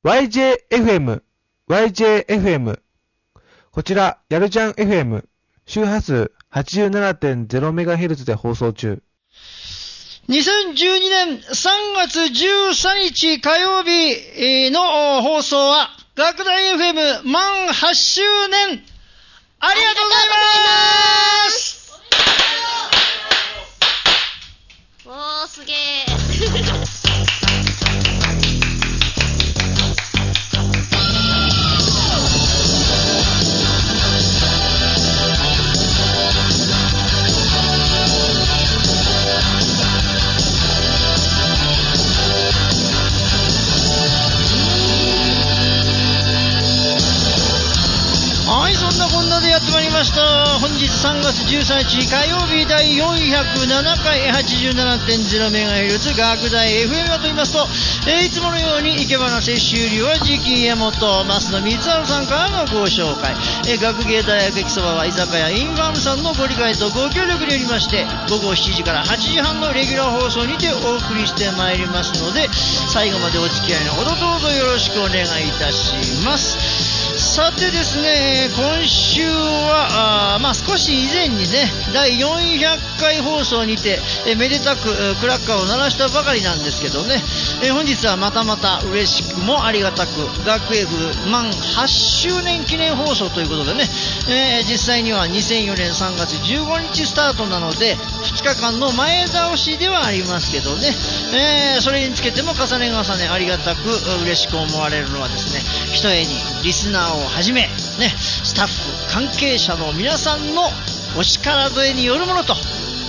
YJFM。こちら、やるじゃん FM。周波数 87.0MHz で放送中。 2012年3月13日火曜日の放送は、学大 FM 満8周年、ありがとうございます。 おー、すげー。 はい、そんなこんなでやってまいりました。本日3月13日火曜日第407回 87.0MHz 学大 FM はと言いますと、いつものように生け花摂取流は直家元増野光晴さんからのご紹介、学芸大学駅そばは居酒屋インファームさんのご理解とご協力によりまして、午後7時から8時半のレギュラー放送にてお送りしてまいりますので、最後までお付き合いのほどどうぞよろしくお願いいたします。さてですね、今週は少し以前にね、第400回放送にてめでたくクラッカーを鳴らしたばかりなんですけどね、本日はまたまた嬉しくもありがたく学 F 満8周年記念放送ということでね、実際には2004年3月15日スタートなので2日間の前倒しではありますけどね、それにつけても重ね重ねありがたく嬉しく思われるのはですね、ひとえにリスナーをはじめ、ね、スタッフ関係者の皆さんのお力添えによるものと、ス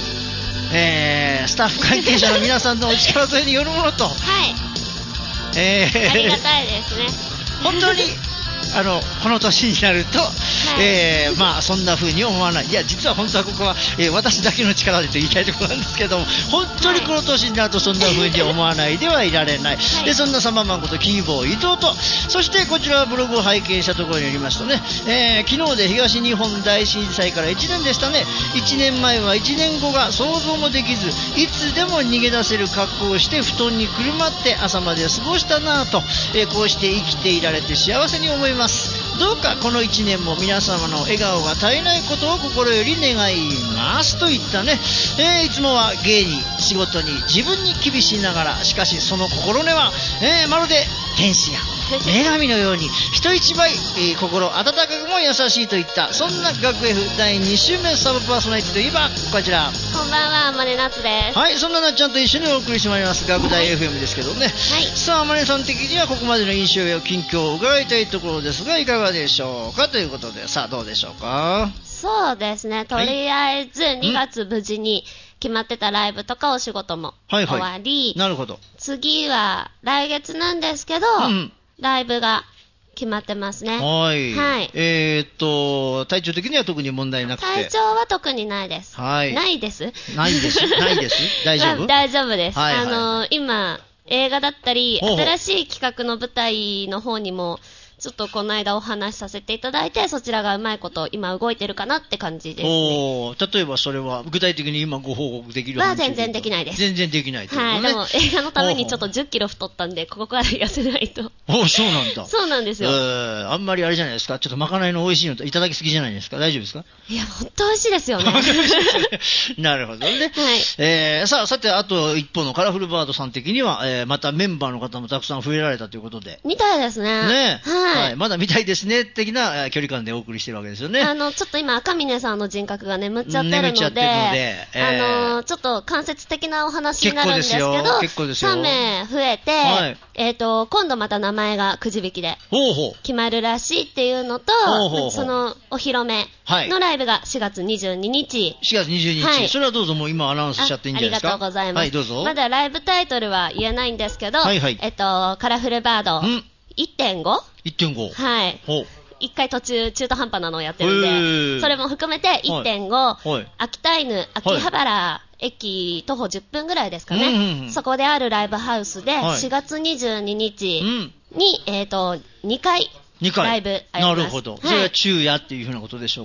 タッフ関係者の皆さんのお力添えによるものと、 はい、ありがたいですね。 本当にこの年になると、そんな風に思わない。いや、実は本当はここは、私だけの力でと言いたいところなんですけども、本当にこの年になるとそんな風に思わないではいられない。で、そんなサマーマンことキーボー伊藤と、そしてこちらブログを拝見したところによりますとね、昨日で東日本大震災から1年でしたね。1年前は1年後が想像もできず、いつでも逃げ出せる格好をして布団にくるまって朝まで過ごしたなぁと、こうして生きていられて幸せに思います。どうかこの1年も皆様の笑顔が絶えないことを心より願いますといったね、いつもは芸に仕事に自分に厳しいながら、しかしその心根は、まるで天使や女神のように人一倍、心温かくも優しいといった、そんな学 F 第2週目サブパーソナリティといえばこちら。 こんばんは、あまねなつです。 はい、そんななっちゃんと一緒にお送りしてまいります学大 FM ですけどね、 はい、 さああまねさん的にはここまでの印象や近況を伺いたいところですが、いかがでしょうかということで、さあどうでしょうか。 そうですね、とりあえず2月無事に決まってたライブとかお仕事も終わり、 なるほど。 次は来月なんですけど、ライブが決まってますね。 はい。 はい。 体調的には特に問題なくて。 体調は特にないです。 はい。 ないです。 ないです。ないです。大丈夫？ 大丈夫です。 はい、 今、映画だったり、新しい企画の舞台の方にも、ちょっとこの間お話しさせていただいて、そちらがうまいこと今動いてるかなって感じですね。 例えばそれは具体的に今ご報告できるは全然できないです。 全然できないということね。 はい、でも映画のためにちょっと10キロ太ったんで、ここから痩せないと。 そうなんだ。 そうなんですよ。 あんまりあれじゃないですか、ちょっとまかないの美味しいのといただきすぎじゃないですか。大丈夫ですか？ いや、ほんと美味しいですよね。 なるほどね。 はい。 さて、あと一方のカラフルバードさん的には、またメンバーの方もたくさん増えられたということで。 みたいですね。 ね。 はい。 まだ見たいですね、的な距離感でお送りしてるわけですよね。 ちょっと今、赤嶺さんの人格が眠っちゃってるので、ちょっと間接的なお話になるんですけど、3名増えて、今度また名前がくじ引きで決まるらしいっていうのと、そのお披露目のライブが4月22日。 4月22日。はい、それはどうぞもう今アナウンスしちゃっていいんじゃないですか。 ありがとうございます。 はい、どうぞ。 まだライブタイトルは言えないんですけど、カラフルバード 1.5？ はい。1回途中中途半端なのをやってるんで、それも含めて 1.5、秋田犬、秋葉原駅徒歩10分ぐらいですかね。そこであるライブハウスで4月22日に、2回ライブあります。 なるほど。それは昼夜っていうふうなことでしょうか。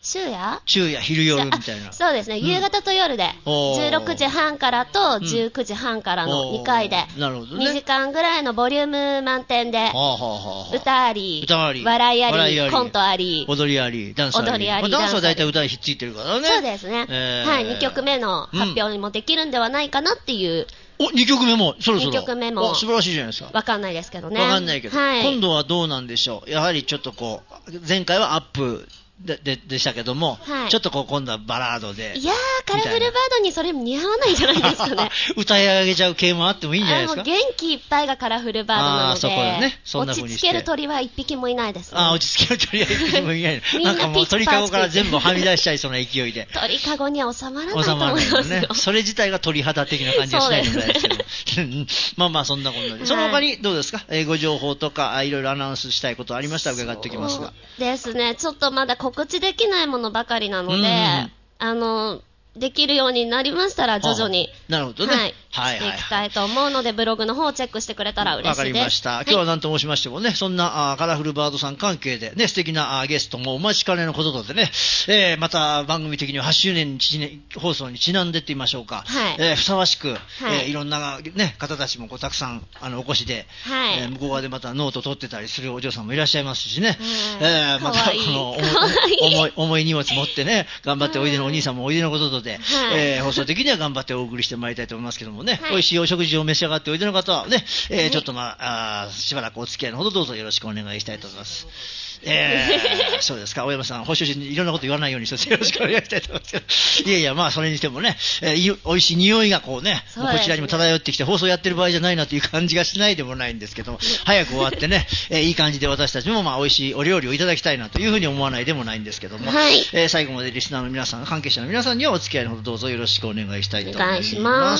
昼夜昼夜みたいな。 そうですね、夕方と夜で、16時半からと19時半からの2回で、 なるほどね、 2時間ぐらいのボリューム満点で、歌あり、笑いあり、コントあり、 踊りあり、ダンスあり。 踊りあり、 ダンスは大体歌にひっついてるからね。 そうですね。はい、2曲目の発表にもできるんではないかなっていう。 2曲目もそろそろ。 2曲目も。 素晴らしいじゃないですか。 わかんないですけどね。 わかんないけど。今度はどうなんでしょう。やはりちょっとこう、前回はアップ。でしたけども、ちょっと今度はバラードで。 いやー、カラフルバードにそれ似合わないんじゃないですかね。 歌い上げちゃう系もあってもいいんじゃないですか。 元気いっぱいがカラフルバードなので、 そこでね、そんな風にして落ち着ける鳥は一匹もいないですね。 落ち着ける鳥は一匹もいないの。なんかもう鳥かごから全部はみ出しちゃいそうな勢いで。 鳥かごには収まらないと思いますよ。 ね。それ自体が鳥肌的な感じがしないのですけど。まあそんなことで。その他にどうですか、ご情報とか、いろいろアナウンスしたいことありましたら伺っておきますが。 ですね、ちょっとまだ告知できないものばかりなので、できるようになりましたら徐々に、 なるほどね、 していきたいと思うので、ブログの方をチェックしてくれたら嬉しいです。 わかりました。今日は何と申しましてもね、そんなカラフルバードさん関係でね、素敵なゲストもお待ちかねのことでね、また番組的には8周年放送にちなんでって言いましょうか、ふさわしく、いろんなね、方たちもたくさんお越しで、向こう側でまたノート取ってたりするお嬢さんもいらっしゃいますしね、またこの重い荷物持ってね、頑張っておいでのお兄さんもおいでのことで、放送的には頑張ってお送りしてまいりたいと思いますけどもね、美味しいお食事を召し上がっておいでの方はね、ちょっとしばらくお付き合いのほどどうぞよろしくお願いしたいと思います。そうですか、大山さん、保証人にいろんなこと言わないようにしてよろしくお願いしたいと思いますけど、いや、まあそれにしてもね、美味しい匂いがこちらにも漂ってきて放送やってる場合じゃないなという感じがしないでもないんですけども、早く終わってね、いい感じで私たちも美味しいお料理をいただきたいなというふうに思わないでもないんですけども、最後までリスナーの皆さん、関係者の皆さんにはお付き合いのほどどうぞよろしくお願いしたいと思います。お願いします。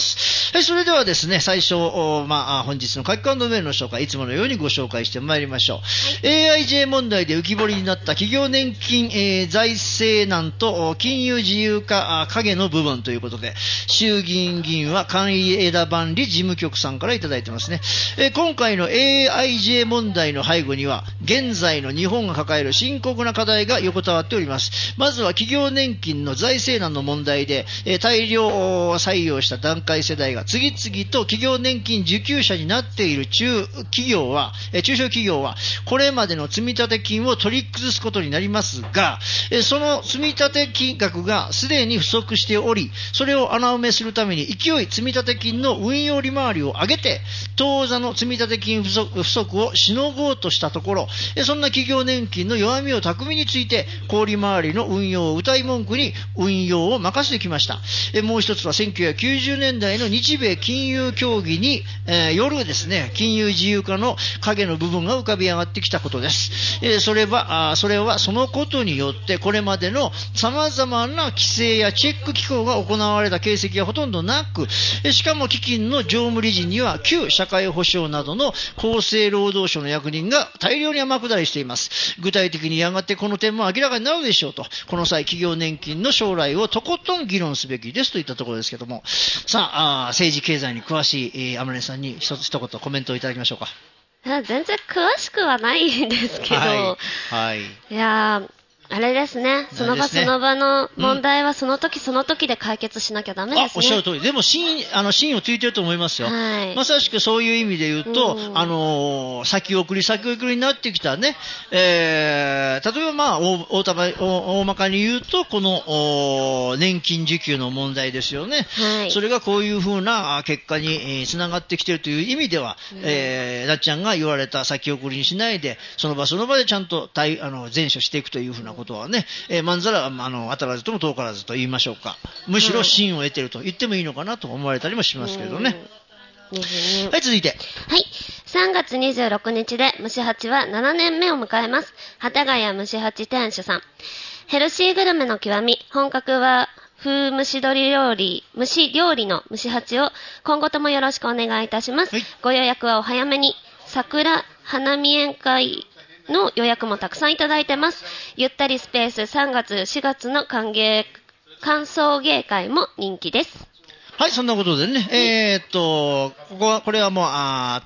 それではですね、最初、本日の書き込んだメールの紹介、いつものようにご紹介してまいりましょう。AIJ 問題で浮き彫りになった企業年金、財政難と金融自由化影の部分ということで、衆議院議員は簡易枝万里事務局さんからいただいてますね。今回の AIJ 問題の背後には、現在の日本が抱える深刻な課題が横たわっております。まずは企業年金の財政難の問題で、大量採用した団塊世代が次々と企業年金受給者になっている中小企業は、これまでの積立金を取り崩すことになりますが、その積立金額がすでに不足しており、それを穴埋めするために勢い積立金の運用利回りを上げて、当座の積立金不足をしのごうとしたところ、そんな企業年金の弱みを巧みについて、高利回りの運用を謳い文句に運用を任せてきました。もう一つは1990年代の日米金融協議に、よるですね、金融自由化の影の部分が浮かび上がってきたことです。それはそのことによってこれまでの様々な規制やチェック機構が行われた形跡がほとんどなく、しかも基金の常務理事には旧社会保障などの厚生労働省の役人が大量に天下りしています。具体的にやがてこの点も明らかになるでしょうと、この際企業年金の将来をとことん議論すべきですといったところですけども、さあ、政治経済に詳しい天音さんに一言コメントをいただきましょうか。 全然詳しくはないんですけど、いやあれですね、その場その場の問題はその時その時で解決しなきゃダメですね。 おっしゃる通り。でも真をついてると思いますよ。まさしくそういう意味で言うと、先送りになってきたね、例えば大まかに言うと、この年金受給の問題ですよね。それがこういうふうな結果につながってきているという意味では、なっちゃんが言われた先送りにしないで、その場その場でちゃんと善処していくというふうなことはね、まんざら当たらずとも遠からずと言いましょうか、むしろ真を得ていると言ってもいいのかなと思われたりもしますけどね。はい、続いて。 はい。3月26日で虫八は7年目を迎えます。幡ヶ谷虫八店主さん。ヘルシーグルメの極み、本格は風蒸し料理の虫八を今後ともよろしくお願いいたします。ご予約はお早めに。桜花見宴会の予約もたくさんいただいてます。ゆったりスペース3月4月の歓送迎会も人気です。 はい、そんなことでね、これはもう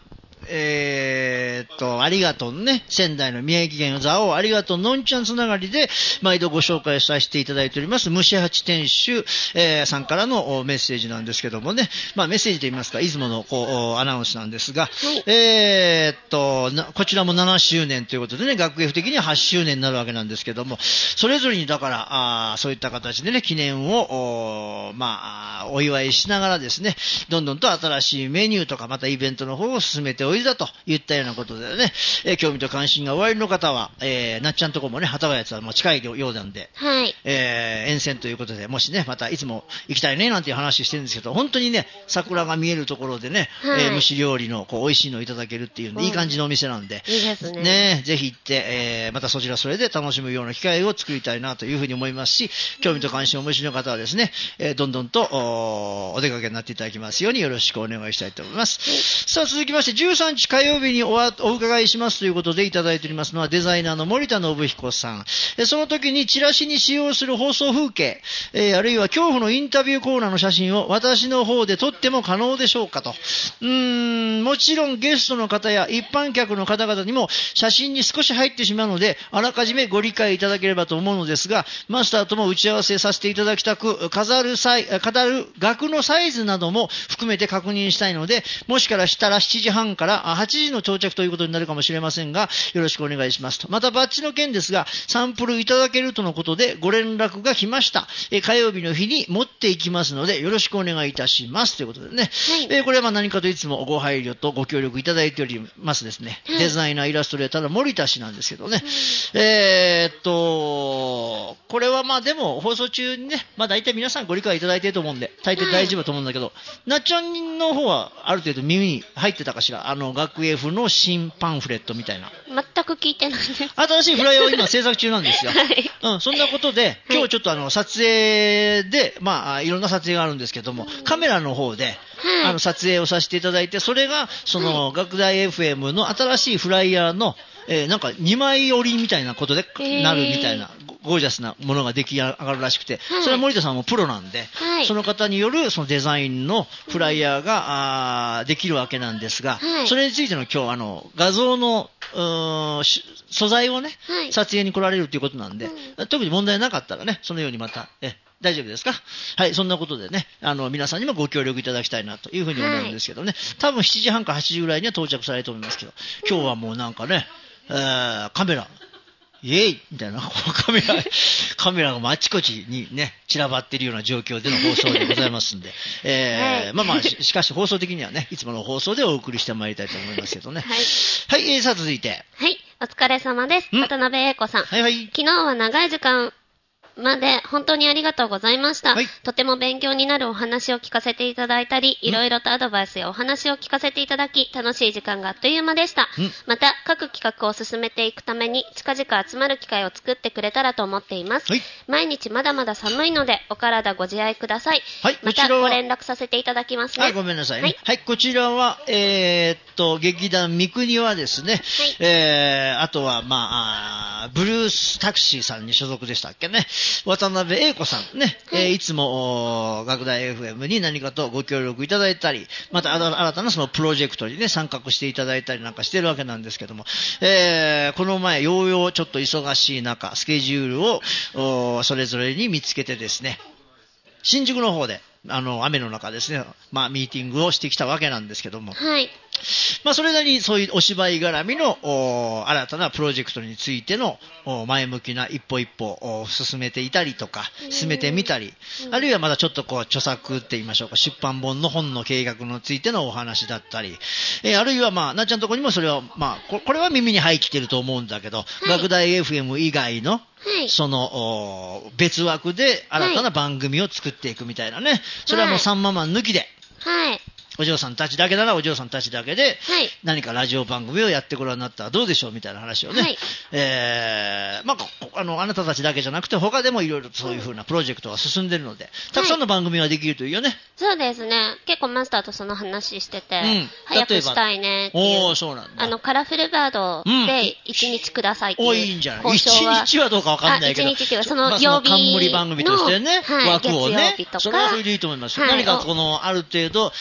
ありがとうね、仙台の宮城県の蔵王ありがとうのんちゃんつながりで、毎度ご紹介させていただいております、虫八店主、さんからのメッセージなんですけどもね、まあメッセージと言いますか、出雲のアナウンスなんですが、はい、こちらも7周年ということでね、学 F 的には8周年になるわけなんですけども、それぞれにだから、そういった形でね、記念を、お祝いしながらですね、どんどんと新しいメニューとか、またイベントの方を進めておいでだといったようなことでね、興味と関心がおありの方は、なっちゃんとこもね、幡ヶ谷はもう近いようなんで、はい、沿線ということで、もしね、またいつも行きたいね、なんていう話してるんですけど、本当にね、桜が見えるところでね、はい、蒸し料理の美味しいのをいただけるっていう、いい感じのお店なんで、 いいですね。 ね、ぜひ行って、またそちらそれで楽しむような機会を作りたいなというふうに思いますし、興味と関心をお持ちの方はですね、どんどんとお出かけになっていただきますようによろしくお願いしたいと思います。はい、さあ続きまして13日火曜日にお伺いしますということでいただいておりますのはデザイナーの森田信彦さん。その時にチラシに使用する放送風景、あるいは恐怖のインタビューコーナーの写真を私の方で撮っても可能でしょうかと。もちろんゲストの方や一般客の方々にも写真に少し入ってしまうので、あらかじめご理解いただければと思うのですが、マスターとも打ち合わせさせていただきたく、飾る額のサイズなども含めて確認したいので、もしかしたら7時半から8時の到着ということになるかもしれませんが、よろしくお願いしますと。またバッジの件ですが、サンプルいただけるとのことでご連絡が来ました。火曜日の日に持っていきますので、よろしくお願いいたしますということでね。はい、これは何かといつもご配慮とご協力いただいておりますですね。デザイナーイラストレーターの森田氏なんですけどね。これはでも放送中にね、大体皆さんご理解いただいていると思うんで、大抵大丈夫だと思うんだけど、なっちゃんの方はある程度耳に入ってたかしら。学 F の新パンフレットみたいな。 全く聞いてないです。 新しいフライヤーを今制作中なんですよ。はい、そんなことで、今日ちょっと撮影で、いろんな撮影があるんですけども、カメラの方で、撮影をさせていただいて、それが、学大 FM の新しいフライヤーの、なんか2枚折りみたいなことでなるみたいな、ゴージャスなものが出来上がるらしくて、それは森田さんもプロなんで、その方によるそのデザインのフライヤーが、できるわけなんですが、それについての今日画像の素材をね、撮影に来られるということなんで、特に問題なかったらね、そのようにまた、大丈夫ですか？はい、そんなことでね、皆さんにもご協力いただきたいなというふうに思うんですけどね、多分7時半か8時ぐらいには到着されると思いますけど、今日はもうなんかね、カメラ、イエイみたいな、カメラがあちこちにね、散らばっているような状況での放送でございますんで、しかし放送的にはね、いつもの放送でお送りしてまいりたいと思いますけどね。はい、さあ続いて。 はい、お疲れ様です。渡辺英子さん。はいはい。昨日は長い時間、まで本当にありがとうございました、はい、とても勉強になるお話を聞かせていただいたり、いろいろとアドバイスやお話を聞かせていただき、楽しい時間があっという間でした。また各企画を進めていくために近々集まる機会を作ってくれたらと思っています、はい、毎日まだまだ寒いのでお体ご自愛ください、はい、またご連絡させていただきますね。 はい、ごめんなさいね。はい、こちらは劇団三国はですね、あとはブルースタクシーさんに所属でしたっけね、渡辺英子さんね、いつも学大 FM に何かとご協力いただいたり、また新たなそのプロジェクトにね参画していただいたりなんかしてるわけなんですけども、この前ようようちょっと忙しい中スケジュールをそれぞれに見つけてですね、新宿の方で雨の中ですね、ミーティングをしてきたわけなんですけども、はい、それなりにそういうお芝居絡みの新たなプロジェクトについての前向きな一歩一歩進めていたりとか、進めてみたり、あるいはまだちょっと著作って言いましょうか、出版本の本の計画についてのお話だったり、あるいはなっちゃんのところにもそれはこれは耳に入ってると思うんだけど、学大 FM 以外のその別枠で新たな番組を作っていくみたいなね、それはもう3ママ抜きで、お嬢さんたちだけならお嬢さんたちだけで何かラジオ番組をやってごらんになったらどうでしょうみたいな話をね、あなたたちだけじゃなくて他でもいろいろとそういう風なプロジェクトが進んでるので、たくさんの番組ができるといいよね。 そうですね、結構マスターとその話してて、早くしたいねっていう。 そうなんだ。 カラフルバードで1日くださいっていう、 いいんじゃない。1日はどうかわかんないけど、 1日っていうその曜日の冠番組としてね、枠をね、 月曜日とか、 それはそれでいいと思います。何かある程度カラフ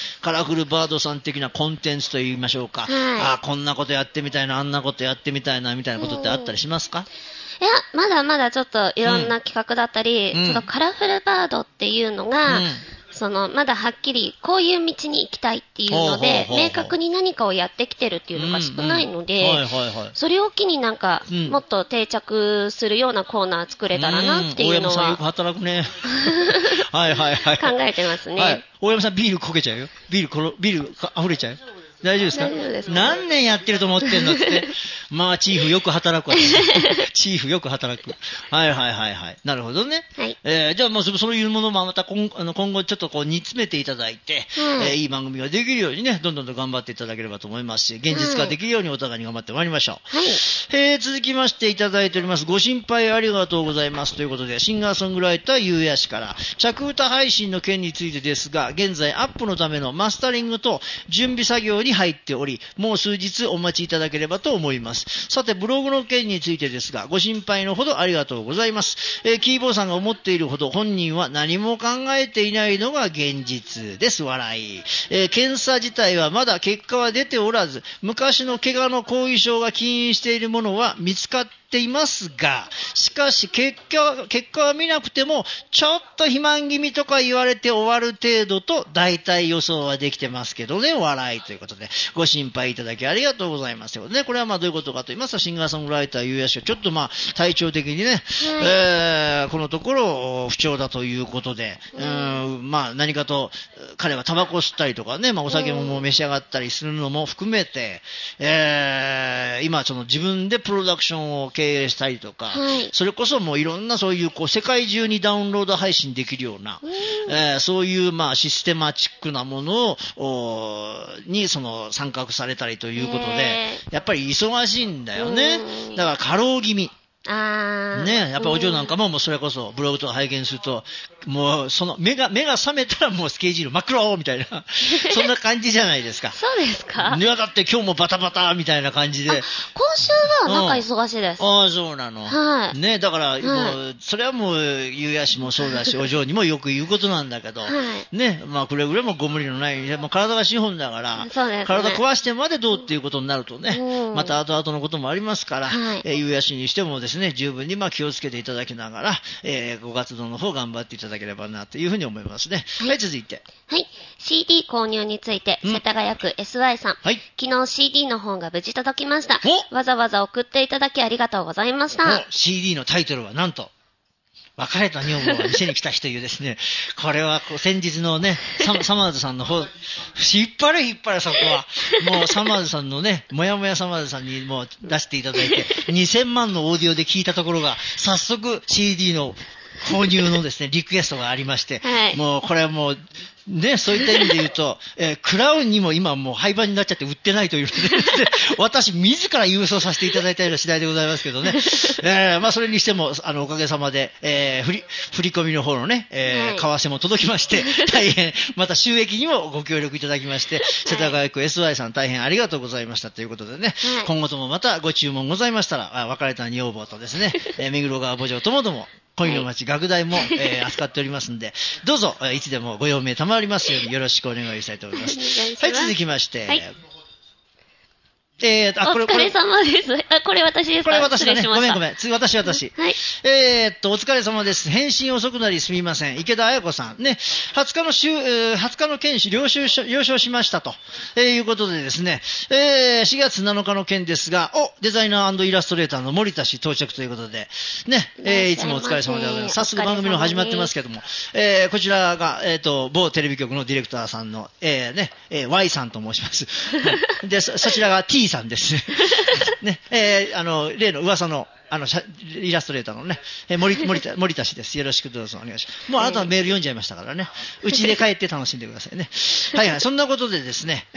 フルバードさん的なコンテンツと言いましょうか、こんなことやってみたいな、あんなことやってみたいなみたいなことってあったりしますか？ いや、まだまだちょっといろんな企画だったり、ちょっとカラフルバードっていうのが、まだはっきりこういう道に行きたいっていうので、明確に何かをやってきてるっていうのが少ないので、それを機になんか、もっと定着するようなコーナー作れたらなっていうのは。 大山さんよく働くね。はいはいはい。 考えてますね。はい、 大山さんビールこけちゃうよ。ビール溢れちゃう。大丈夫ですか？ 大丈夫です。 何年やってると思ってんのって。まあ、チーフよく働くわ。チーフよく働く。はいはいはいはい。なるほどね。 はい。 じゃあもうそういうものもまた今後ちょっとこう煮詰めていただいて、いい番組ができるようにね、どんどんと頑張っていただければと思いますし、現実化できるようにお互いに頑張ってまいりましょう。 はい。 続きましていただいております。ご心配ありがとうございます。ということで、シンガーソングライターゆうやしから、着歌配信の件についてですが、現在アップのためのマスタリングと準備作業に入っており、もう数日お待ちいただければと思います。さて、ブログの件についてですが、ご心配のほどありがとうございます。キーボーさんが思っているほど本人は何も考えていないのが現実です。笑い。検査自体はまだ結果は出ておらず、昔の怪我の後遺症が起因しているものは見つかっていますが、しかし結果は見なくても、ちょっと肥満気味とか言われて終わる程度と大体予想はできてますけどね、笑いということで、ご心配いただきありがとうございます。これはまあどういうことかと言いますと、シンガーソングライターゆうやしがちょっとまあ体調的にね、このところ不調だということで、まあ何かと彼はタバコ吸ったりとかね、まあお酒ももう召し上がったりするのも含めて、今その自分でプロダクションを経営したりとか、それこそもういろんなそういう世界中にダウンロード配信できるような、そういうまあシステマチックなものに参画されたりということで、やっぱり忙しいんだよね。だから過労気味。ね、やっぱお嬢なんかももうそれこそブログとか拝見すると、もう目が覚めたらもうスケジュール真っ黒みたいなそんな感じじゃないですか。 そうですか？ いやだって今日もバタバタみたいな感じで。 今週はなんか忙しいです。 そうなの。はい。ね、だから、もうそれはもうゆうやしもそうだしお嬢にもよく言うことなんだけど、ね、まあくれぐれもご無理のない、もう体が資本だから、体壊してまでどうっていうことになるとね、また後々のこともありますから、ゆうやしにしてもですね、十分にまあ気をつけていただきながら、ご活動の方頑張っていただければなというふうに思いますね。はい、続いて。 はい、CD 購入について、世田谷区 SY さん。昨日 CD の方が無事届きました。わざわざ送っていただきありがとうございました。 CD のタイトルはなんと、別れた女房が店に来た日というですね、これは先日のね、サマーズさんの方、引っ張れそこは。もうサマーズさんのね、もやもやサマーズさんにもう出していただいて、2000万のオーディオで聞いたところが、早速 CD の購入のですね、リクエストがありまして、もうこれはもう、ね、そういった意味で言うと、クラウンにも今もう廃盤になっちゃって売ってないというので、私自ら郵送させていただいたような次第でございますけどね。まあそれにしても、おかげさまで、振り込みの方のね、為替も届きまして、大変、また収益にもご協力いただきまして、世田谷区 SY さん大変ありがとうございましたということでね、今後ともまたご注文ございましたら、別れた女房とですね、目黒川墓場ともども、恋の町学大も、扱っておりますんで、どうぞ、いつでもご用命賜りますようによろしくお願いしたいと思います。はい、続きまして。 お疲れ様です。これ私ですか？ これ私だね。ごめん。次、私。はい。お疲れ様です。返信遅くなりすみません。池田彩子さん。ね。20日の件了承しましたと。いうことでですね。4月7日の件ですが、デザイナー&イラストレーターの森田氏到着ということで、ね。いつもお疲れ様でございます。早速番組の始まってますけども、こちらが、某テレビ局のディレクターさんの、Y さんと申します。で、そちらが T さんです。ね、例の噂の、イラストレーターのね、森田氏です。よろしくどうぞお願いします。もうあなたのメール読んじゃいましたからね。うちで帰って楽しんでくださいね。はいはい。そんなことでですね、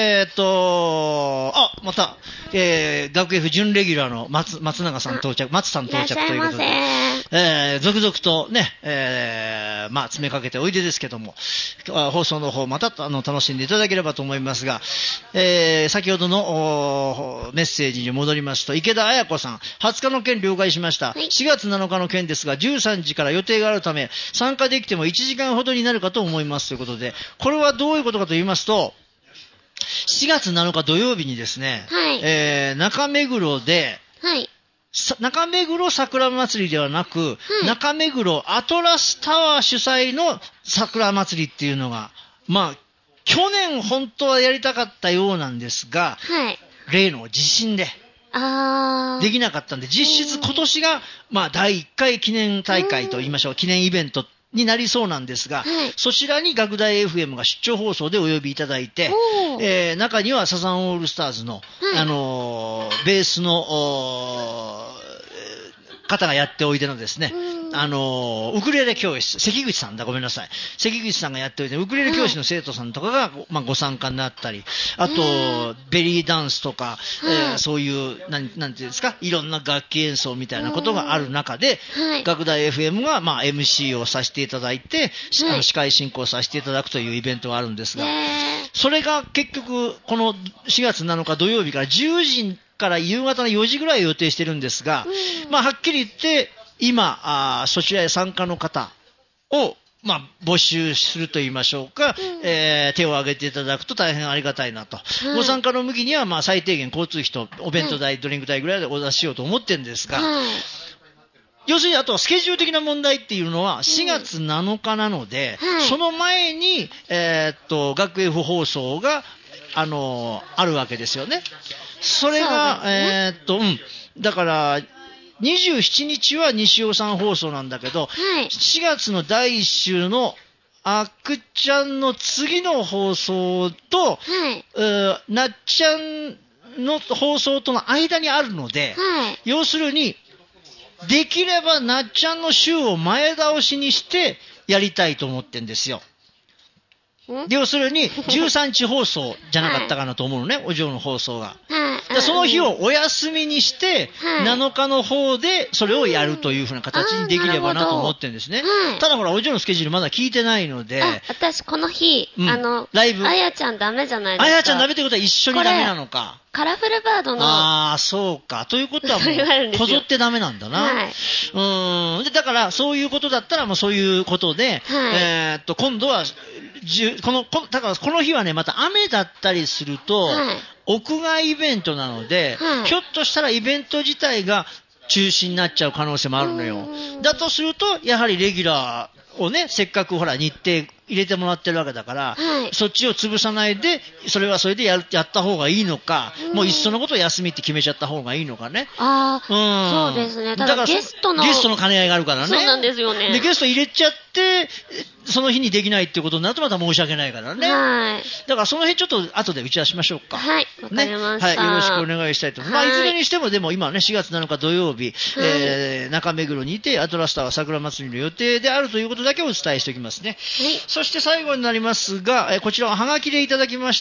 また、学 F 準レギュラーの松永さん到着、松さん到着ということで、続々とね、まあ、詰めかけておいでですけども、放送の方また楽しんでいただければと思いますが、先ほどのメッセージに戻りますと、池田彩子さん、20日の件了解しました。4月7日の件ですが、13時から予定があるため、参加できても1時間ほどになるかと思いますということで、これはどういうことかと言いますと、 4月7日土曜日にですね、はい、中目黒で、はい、中目黒桜祭りではなく、はい、中目黒アトラスタワー主催の桜祭りっていうのが、まあ、去年本当はやりたかったようなんですが、はい、例の地震で、できなかったんで、実質今年が、まあ、第1回記念大会と言いましょう、記念イベントになりそうなんですが、はい、そちらに学大 FM が出張放送でお呼びいただいて、中にはサザンオールスターズの、はい、ベースの方がやっておいでのですね、ウクレレ教室、関口さんだ、ごめんなさい。関口さんがやっておいて、ウクレレ教室の生徒さんとかが、まあ、ご参加になったり、あと、ベリーダンスとか、そういう、なんていうんですか、いろんな楽器演奏みたいなことがある中で、学大 FM が、まあ、MC をさせていただいて、司会進行させていただくというイベントがあるんですが、それが結局、この4月7日土曜日から10時から夕方の4時ぐらいを予定してるんですが、まあ、はっきり言って、今、そちらへ参加の方を、まあ、募集すると言いましょうか、手を挙げていただくと大変ありがたいなと。ご参加の向きには、まあ、最低限交通費とお弁当代、ドリンク代ぐらいでお出ししようと思ってるんですが、要するに、あとスケジュール的な問題っていうのは4月7日なので、その前に、学 F 放送が、あるわけですよね。それが、だから、27日は西尾さん放送なんだけど、4月の第1週のあくちゃんの次の放送と、なっちゃんの放送との間にあるので、要するに、できればなっちゃんの週を前倒しにしてやりたいと思ってんですよ。要するに13日放送じゃなかったかなと思うのね、お嬢の放送が。その日をお休みにして、7日の方でそれをやるというふうな形にできればなと思ってるんですね。ただほら、お嬢のスケジュールまだ聞いてないので。 私この日、 ライブ。 あやちゃんダメじゃないですか。 あやちゃんダメってことは一緒にダメなのか。 カラフルバードの。 ああ、そうか。ということはもう、こぞってダメなんだな。で、だから、そういうことだったら、もうそういうことで、今度は、だからこの日はね、また雨だったりすると、屋外イベントなので、ひょっとしたらイベント自体が中止になっちゃう可能性もあるのよ。だとすると、やはりレギュラーをね、せっかくほら日程入れてもらってるわけだから、そっちを潰さないで、それはそれでやった方がいいのか、もういっそのこと休みって決めちゃった方がいいのかね。 そうですね。だからゲストの兼ね合いがあるからね。 そうなんですよね。 で、ゲスト入れちゃって、その日にできないっていうことになるとまた申し訳ないからね。だからその辺ちょっと後で打ち出しましょうか。 わかりました。 よろしくお願いしたいと思います。いずれにしてもでも今ね、4月7日土曜日、中目黒にてアトラスタワー桜祭りの予定であるということだけお伝えしておきますね。そして最後になりますが、こちらはハガキでいただきました。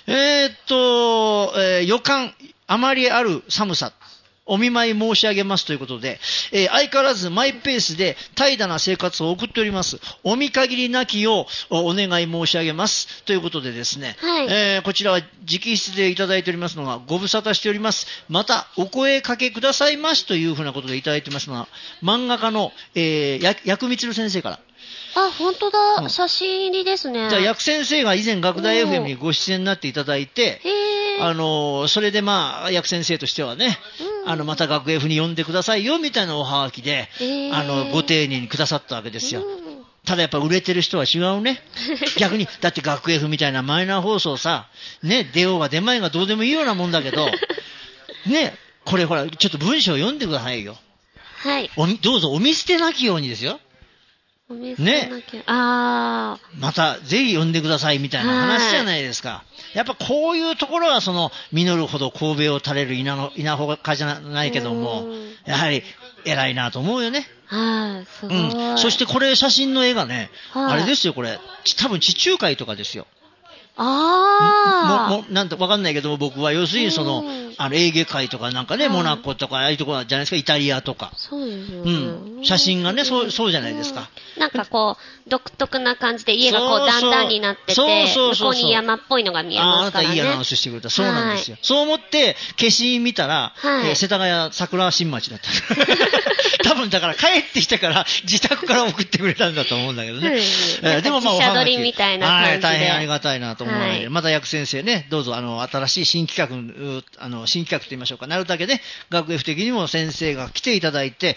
予感、あまりある寒さ。お見舞い申し上げますということで、相変わらずマイペースで怠惰な生活を送っております。お見限りなきようお願い申し上げます。ということでですね、こちらは直筆でいただいておりますのがご無沙汰しております。またお声かけくださいましというふうなことでいただいてますのが、漫画家の、薬光先生から。 本当だ、写真入りですね。 じゃあ、薬先生が以前学大 FM にご出演になっていただいて、それでまあ、薬先生としてはね、また学 F に呼んでくださいよ、みたいなおはがきで、ご丁寧にくださったわけですよ。ただやっぱ売れてる人は違うね。逆に、だって学 F みたいなマイナー放送さ、ね、出ようが出まいがどうでもいいようなもんだけど、ね、これほら、ちょっと文章を読んでくださいよ。どうぞお見捨てなきようにですよ。ね。またぜひ呼んでくださいみたいな話じゃないですか。やっぱこういうところは実るほど神戸を垂れる稲穂かじゃないけども、やはり偉いなと思うよね。 すごい。 そしてこれ写真の絵がね、あれですよ、これ多分地中海とかですよ。なんてわかんないけども、僕は要するにエーゲ海とかなんかね、モナコとか、ああいうところじゃないですか、イタリアとか。 そうですよね。 写真がね、そうじゃないですか。 なんかこう、独特な感じで家がこう段々になってて、向こうに山っぽいのが見えますからね。 あなたいいアナウンスしてくれた。そうなんですよ。そう思って、消印見たら、世田谷桜新町だった。多分だから帰ってきてから自宅から送ってくれたんだと思うんだけどね。 でもまあ、自社撮りみたいな感じで。 大変ありがたいなと思うので、また薬先生ね、どうぞ新しい新企画と言いましょうか、なるだけね、学 F 的にも先生が来ていただいて、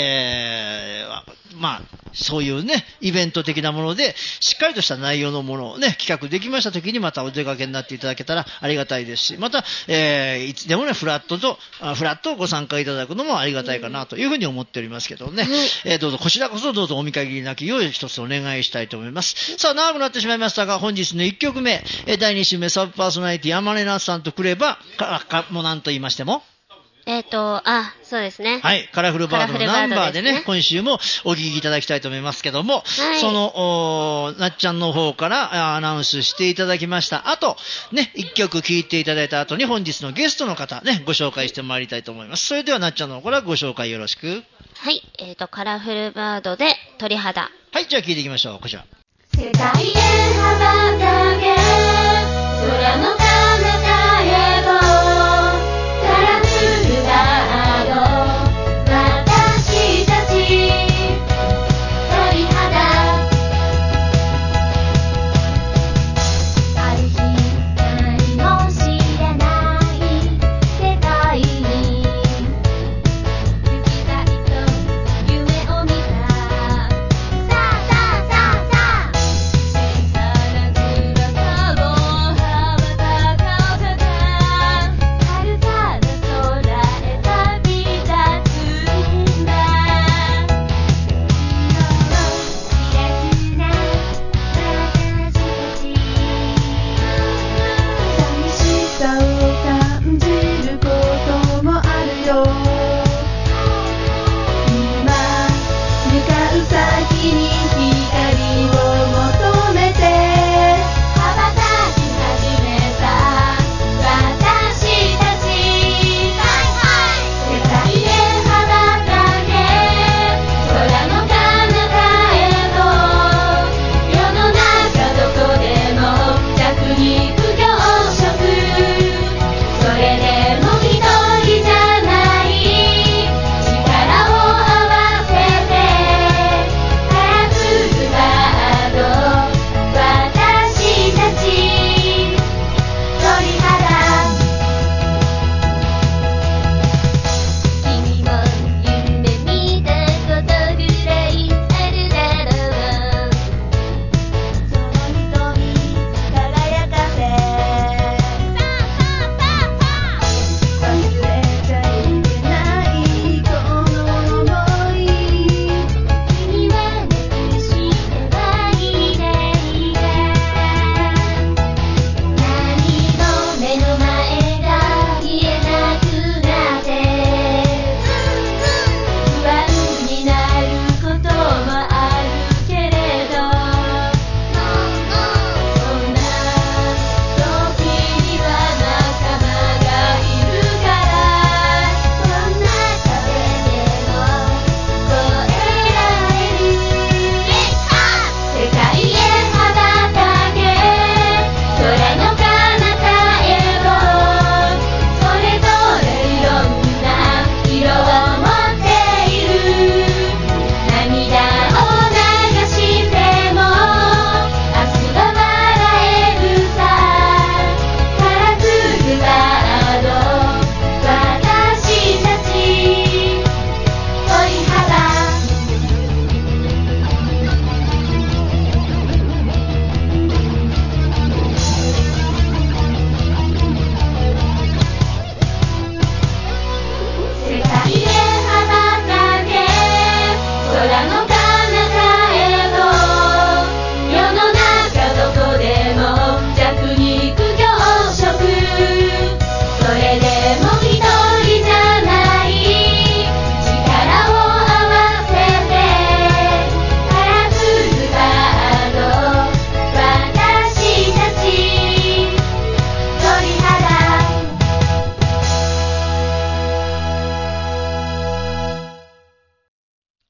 まあ、そういうね、イベント的なもので、しっかりとした内容のものをね、企画できましたときにまたお出かけになっていただけたらありがたいですし、また、いつでもね、フラットご参加いただくのもありがたいかなというふうに思っておりますけどね、どうぞこちらこそどうぞお見限りなきよう一つお願いしたいと思います。さあ、長くなってしまいましたが、本日の1曲目、第2週目サブパーソナリティ山根那さんとくれば、もう何と言いましても、 そうですね。 はい。カラフルバードのナンバーでね、今週もお聴きいただきたいと思いますけども、その、なっちゃんの方からアナウンスしていただきました後、ね、一曲聴いていただいた後に本日のゲストの方ね、ご紹介してまいりたいと思います。それではなっちゃんの方からご紹介よろしく。 はい。カラフルバードで鳥肌。 はい。じゃあ聴いていきましょう。こちら。 世界へ羽ばたけ、空の彼方へと。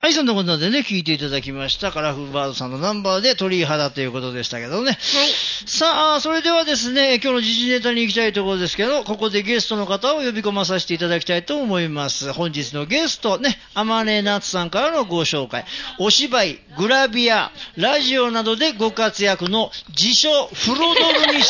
はい、そんなことでね、聞いていただきました。カラフルバードさんのナンバーで鳥肌ということでしたけどね。はい。さあ、それではですね、今日の時事ネタに行きたいところですけど、ここでゲストの方を呼び込まさせていただきたいと思います。本日のゲストね、天音夏さんからのご紹介。お芝居、グラビア、ラジオなどでご活躍の自称フロドルにして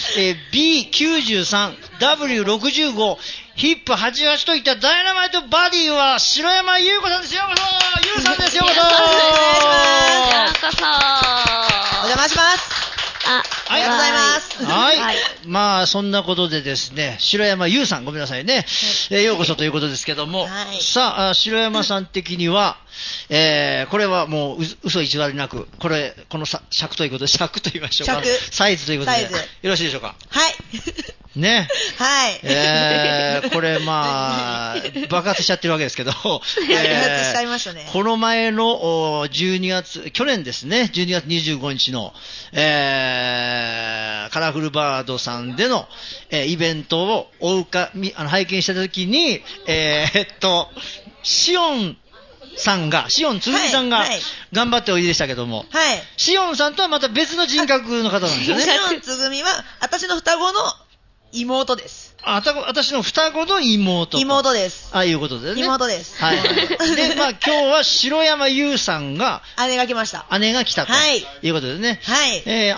、B93、W65、ヒップ88といったダイナマイトバディは白山優子さんです。ようこそ。優さんです。ようこそ。 ようこそ。 お邪魔します。ありがとうございます。 はい。はい、まあ、そんなことでですね、白山優さん、ごめんなさいね。ようこそということですけども、はい、さあ、白山さん的には、これはもう嘘偽りなく、この尺ということで、尺と言いましょうか。サイズということで、よろしいでしょうか。 はい。 ね。 はい。 これまあ、爆発しちゃってるわけですけど、 爆発しちゃいましたね。 この前の12月、去年ですね、12月25日の、カラフルバードさんでの、イベントを拝見したときに、シオンつぐみさんが頑張っておいででしたけども、 はい。 シオンさんとはまた別の人格の方なんですよね。 シオンつぐみは、私の双子の妹です。 私の双子の妹。 妹です。 ああいうことでね。 妹です。 はい。で、まあ今日は白山優さんが、 姉が来ました。 姉が来たと。 はい。 いうことでね。 はい。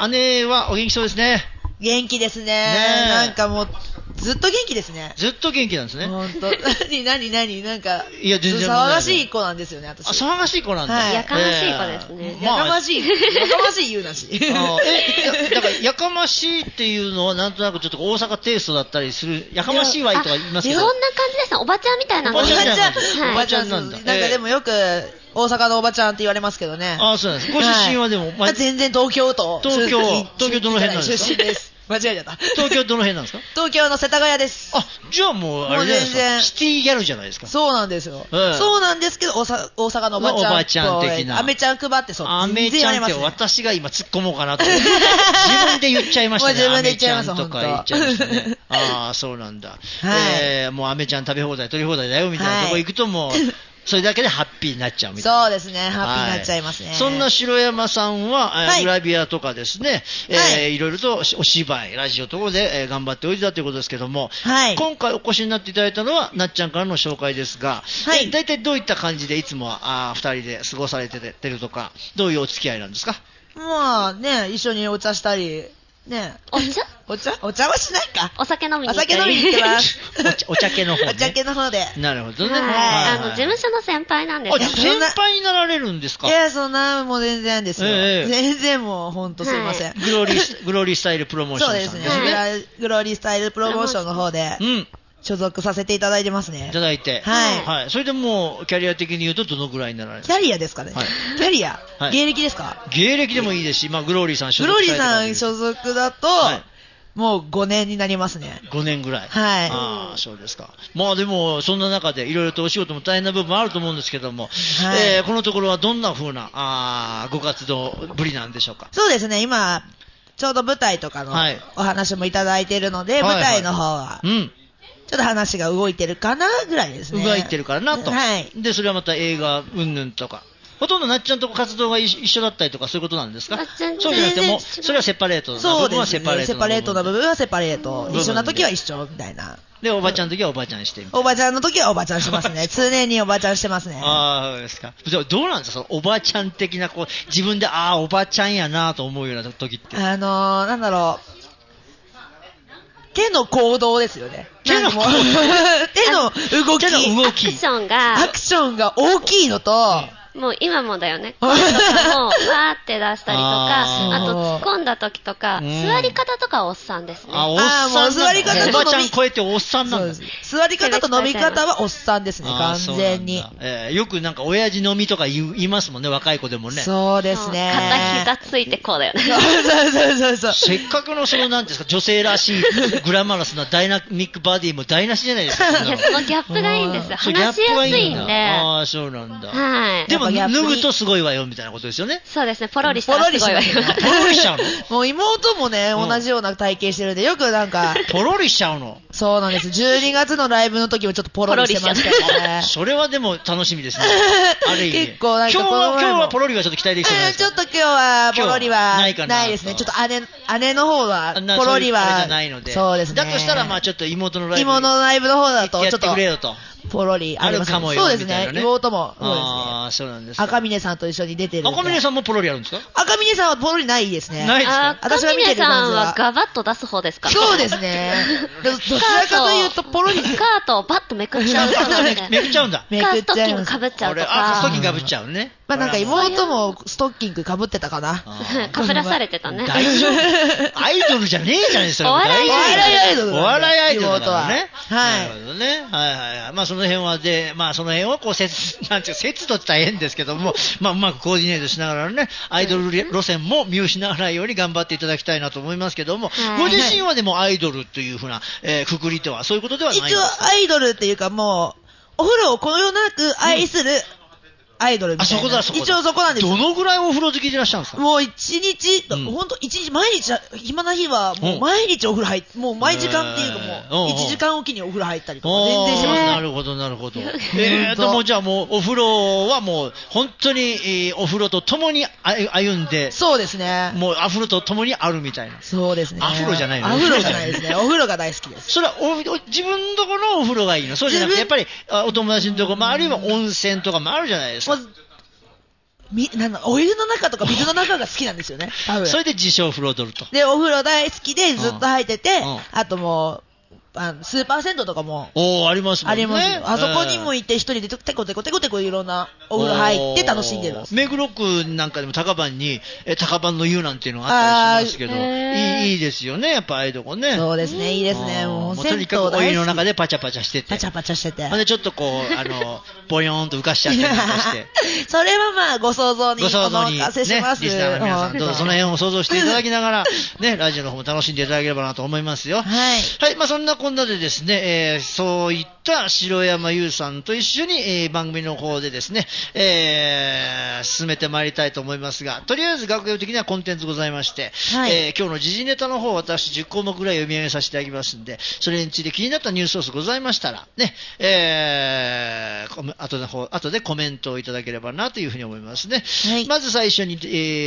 姉はお元気そうですね。 元気ですね。なんかもう、ずっと元気ですね。 ずっと元気なんですね。 ほんと。何なんか、 いや、全然。 騒がしい子なんですよね、私。 騒がしい子なんだ。 やかましい子ですね。 やかましい言うなし。 だから、やかましいっていうのは、なんとなくちょっと大阪テイストだったりする、やかましいわいとか言いますけど。 そんな感じですね。おばちゃんみたいなの。 おばちゃんなんだ。なんかでもよく、大阪のおばちゃんって言われますけどね。 ああ、そうなんです。ご出身はでも、 全然東京都。 東京どの辺なんですか？ 出身です。間違えちゃった。 東京どの辺なんですか？ 東京の世田谷です。 あ、じゃあもう、あれじゃないですか。シティギャルじゃないですか。 そうなんですよ。そうなんですけど、大阪のおばちゃん。 おばちゃん的な。 アメちゃん配ってそう。 アメちゃんって私が今突っ込もうかなと。自分で言っちゃいましたね。 自分で言っちゃいます。 アメちゃんとか言っちゃいましたね。ああ、そうなんだ。もうアメちゃん食べ放題、取り放題だよ、みたいなとこ行くともう、それだけでハッピーになっちゃうみたいな。 そうですね、ハッピーになっちゃいますね。 そんな白山さんは、グラビアとかですね、いろいろとお芝居、ラジオとかで、頑張っておいでたということですけども、今回お越しになっていただいたのは、なっちゃんからの紹介ですが、大体どういった感じでいつもは二人で過ごされてるとか、どういうお付き合いなんですか？ まあね、一緒にお茶したり、ね。お茶はしないか。 お酒飲みに行ってます。 お茶系の方ね。 お茶系の方で。 なるほどね。 事務所の先輩なんですよ。 先輩になられるんですか？ いや、そんな、もう全然ですよ。全然もう、ほんとすいません。 グローリースタイルプロモーションさんですね。 そうですね。グローリースタイルプロモーションの方で。所属させていただいてますね。 いただいて。はい。それでもう、キャリア的に言うとどのぐらいになられる？ キャリアですかね。キャリア芸歴ですか？ 芸歴でもいいですし、まあ、グローリーさん所属。 グローリーさん所属だと、もう5年になりますね。 5年ぐらい。 はい。 ああ、そうですか。まあでも、そんな中でいろいろとお仕事も大変な部分もあると思うんですけども、このところはどんな風な、ご活動ぶりなんでしょうか？ そうですね、今、ちょうど舞台とかのお話もいただいているので、舞台の方は、ちょっと話が動いてるかなぐらいですね。 動いてるかなと。で、それはまた映画、うんぬんとか。ほとんどなっちゃんと活動が一緒だったりとかそういうことなんですか？そうじゃなくても、それはセパレートな部分はセパレート。 セパレートな部分はセパレート。一緒な時は一緒みたいな。 で、おばちゃんの時はおばちゃんしてみたいな。 おばちゃんの時はおばちゃんしますね。常におばちゃんしてますね。 ああ、そうですか。どうなんですか？そのおばちゃん的な、自分で、おばちゃんやなと思うような時って。 なんだろう。手の行動ですよね。手の動き。 アクションが大きいのと、 もう今もだよね。もう、わーって出したりとか、あと突っ込んだ時とか、座り方とかはおっさんですね。 おっさん。 座り方とおばちゃん超えておっさんなんだ。 座り方と飲み方はおっさんですね、完全に。 よくなんか親父飲みとか言いますもんね、若い子でもね。 そうですね。 片膝ついてこうだよね。 そう。 せっかくのなんですか、女性らしいグラマラスなダイナミックバディも台無しじゃないですか。 いや、そのギャップがいいんですよ。話しやすいんで。 ああ、そうなんだ。 はい。 でもぱギャップに。 脱ぐとすごいわよみたいなことですよね。 そうですね、ポロリしたらすごいわよ。 ポロリしちゃうの？ もう妹もね、同じような体型してるんで、よくなんか。 ポロリしちゃうの？ そうなんです。12月のライブの時もちょっとポロリしてましたよね。 それはでも楽しみですね。ある意味。 結構なんか今日はポロリはちょっと期待できそうです。 ちょっと今日はポロリはないですね。ちょっと姉の方はポロリはないので。そうですね。 だとしたらまあちょっと妹のライブ。 妹のライブの方だとちょっと。 やってくれよと。 ポロリあるかもよ。 そうですね。妹も。 ああ、そうなんです。 赤峰さんと一緒に出てる。 赤峰さんもポロリあるんですか？ 赤峰さんはポロリないですね。 ないですか？ 赤峰さんはガバッと出す方ですか？ そうですね。どちらかというとポロリ。 スカートをバッとめくっちゃうそうなんで。 めくっちゃうんだ。 ストッキングかぶっちゃうとか。 ストッキングかぶっちゃうね。 まあなんか妹もストッキングかぶってたかな。 かぶらされてたね。 大丈夫。アイドルじゃねえじゃないですか。 お笑いアイドル。 お笑いアイドルだからね。 はい。 なるほどね。はいはい。まあその辺はで、まあその辺をこうなんていう節度って大変ですけども、まあうまくコーディネートしながらね、アイドル路線も見失わないように頑張っていただきたいなと思いますけども、ご自身はでもアイドルというふうな、くくりとはそういうことではないんですか？ 一応アイドルっていうかもう、お風呂をこよなく愛する、アイドルみたいな。 そこだ。 一応そこなんです。 どのぐらいお風呂好きでいらっしゃるんですか？ もう一日、ほんと一日、毎日、暇な日は、もう毎日お風呂入って、もう毎時間っていうかもう、1時間おきにお風呂入ったりとか、全然してます。 なるほど、なるほど。もうじゃあもう、お風呂はもう、本当に、お風呂と共に歩んで、 そうですね。 もう、アフロと共にあるみたいな。 そうですね。 アフロじゃないの？ アフロじゃないですね。お風呂が大好きです。 それは、自分のとこのお風呂がいいの？そうじゃなくて、やっぱり、お友達のとこ、あるいは温泉とかもあるじゃないですか。 お湯の中とか水の中が好きなんですよね。多分。 それで自称フロードルと。 で、お風呂大好きでずっと入ってて、あともう、スーパー銭湯とかも。 ありますもんね。 ありますよ。あそこにも行って一人でテコテコいろんなお風呂入って楽しんでます。 目黒区なんかでも高番の湯なんていうのがあったりしますけど、いいですよね、やっぱああいうとこね。 そうですね、いいですね。もうとにかくお湯の中でパチャパチャしてて。 パチャパチャしてて。 でちょっとこう、ボヨーンと浮かしちゃったりとかして。 それはまあ、ご想像にお任せします。 リスナーの皆さん、どうぞその辺を想像していただきながら、ね、ラジオの方も楽しんでいただければなと思いますよ。 はい。 はい、まあそんなこんなでですね、そういった城山優さんと一緒に、番組の方でですね、進めてまいりたいと思いますが、とりあえず学業的にはコンテンツございまして、今日の時事ネタの方私10項目ぐらい読み上げさせていただきますんで、それについて気になったニュースソースございましたら、ね、後でコメントをいただければなというふうに思いますね。はい、まず最初に、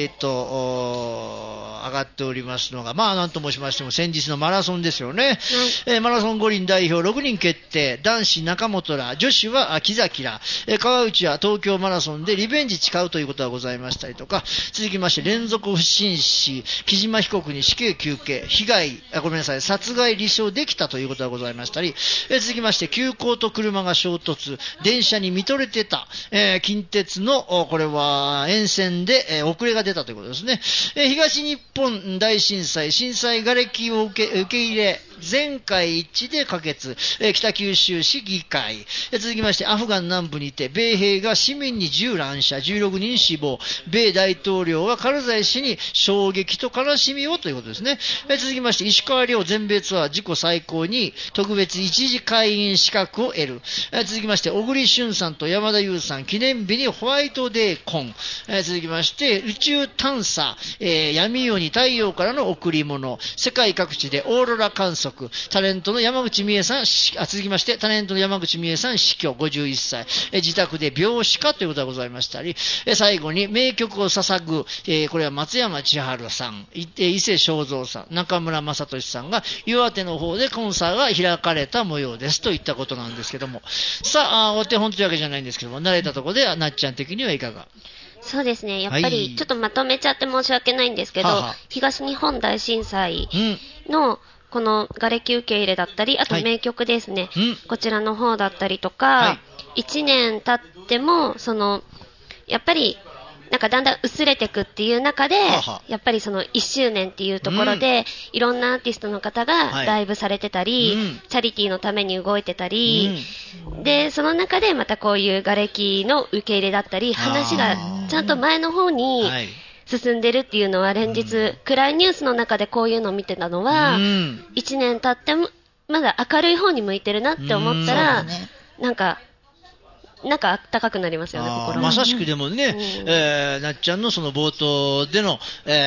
上がっておりますのが、まあなんと申しましても先日のマラソンですよね。マラソン五輪代表6人決定、男子中本ら、女子は木崎ら、川内は東京マラソンでリベンジ誓うということがございましたりとか、続きまして連続不審死、木島被告に死刑求刑、殺害立証できたということがございましたり、続きまして急行と車が衝突、電車に見とれてた、近鉄のこれは沿線で、遅れが出たということですね。東日本大震災、震災瓦礫を受け入れ、全会一致で可決、北九州市議会、続きましてアフガン南部にて米兵が市民に銃乱射、16人死亡、米大統領はカルザイ氏に衝撃と悲しみをということですね。続きまして石川遼全米ツアー自己最高に特別一時会員資格を得る。続きまして小栗旬さんと山田優さん記念日にホワイトデー婚。続きまして宇宙探査、闇夜に太陽からの贈り物、世界各地でオーロラ観測、タレントの山口美恵さん、続きましてタレントの山口美恵さん死去51歳、自宅で病死かということがございましたり、最後に名曲を捧ぐ、これは松山千春さん、伊勢正三さん、中村雅俊さんが岩手の方でコンサートが開かれた模様ですといったことなんですけども、さあお手本というわけじゃないんですけども、慣れたところでなっちゃん的にはいかが？ そうですね、やっぱりちょっとまとめちゃって申し訳ないんですけど、東日本大震災のこの瓦礫受け入れだったり、あと名曲ですね、こちらの方だったりとか、1年経ってもやっぱりなんかだんだん薄れていくっていう中で、やっぱりその1周年っていうところで、いろんなアーティストの方がライブされてたり、チャリティーのために動いてたり、でその中でまたこういう瓦礫の受け入れだったり、話がちゃんと前の方に進んでるっていうのは連日、暗いニュースの中でこういうのを見てたのは、1年経ってもまだ明るい方に向いてるなって思ったら、なんかなんかあったかくなりますよね、心が。 まさしくでもね、なっちゃんのその冒頭での、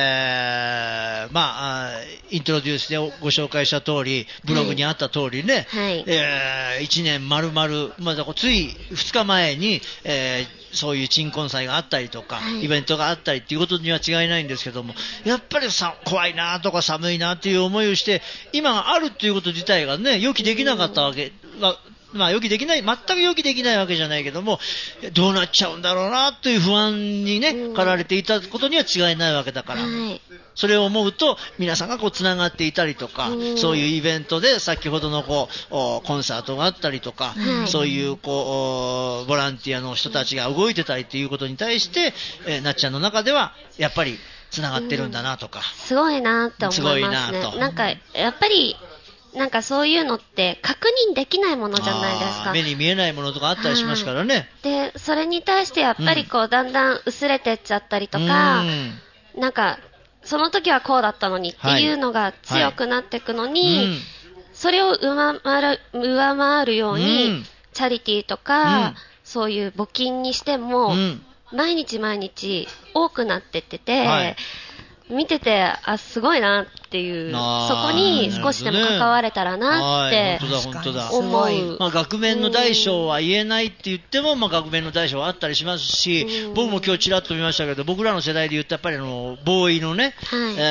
イントロデュースでご紹介した通り、ブログにあった通りね、1年丸々、つい2日前に、そういう鎮魂祭があったりとか、イベントがあったりっていうことには違いないんですけども、やっぱり怖いなとか寒いなっていう思いをして、今があるっていうこと自体がね、予期できなかったわけ予期できない、全く予期できないわけじゃないけども、どうなっちゃうんだろうなという不安にね、駆られていたことには違いないわけだから、それを思うと、皆さんがつながっていたりとか、そういうイベントで、先ほどのコンサートがあったりとか、そういうボランティアの人たちが動いてたりということに対して、なっちゃんの中では、やっぱりつながってるんだなとか。 すごいなって思いますね。なんか、やっぱり、なんかそういうのって確認できないものじゃないですか。 目に見えないものとかあったりしますからね。 で、それに対してやっぱりだんだん薄れてっちゃったりとか、なんか、その時はこうだったのにっていうのが強くなっていくのに、それを上回るように、チャリティーとか、そういう募金にしても、毎日毎日多くなってってて、見てて、すごいなっていう、そこに少しでも関われたらなって思う。 額面の大小は言えないって言っても、額面の大小はあったりしますし、僕も今日ちらっと見ましたけど、僕らの世代で言ったやっぱりボーイのね、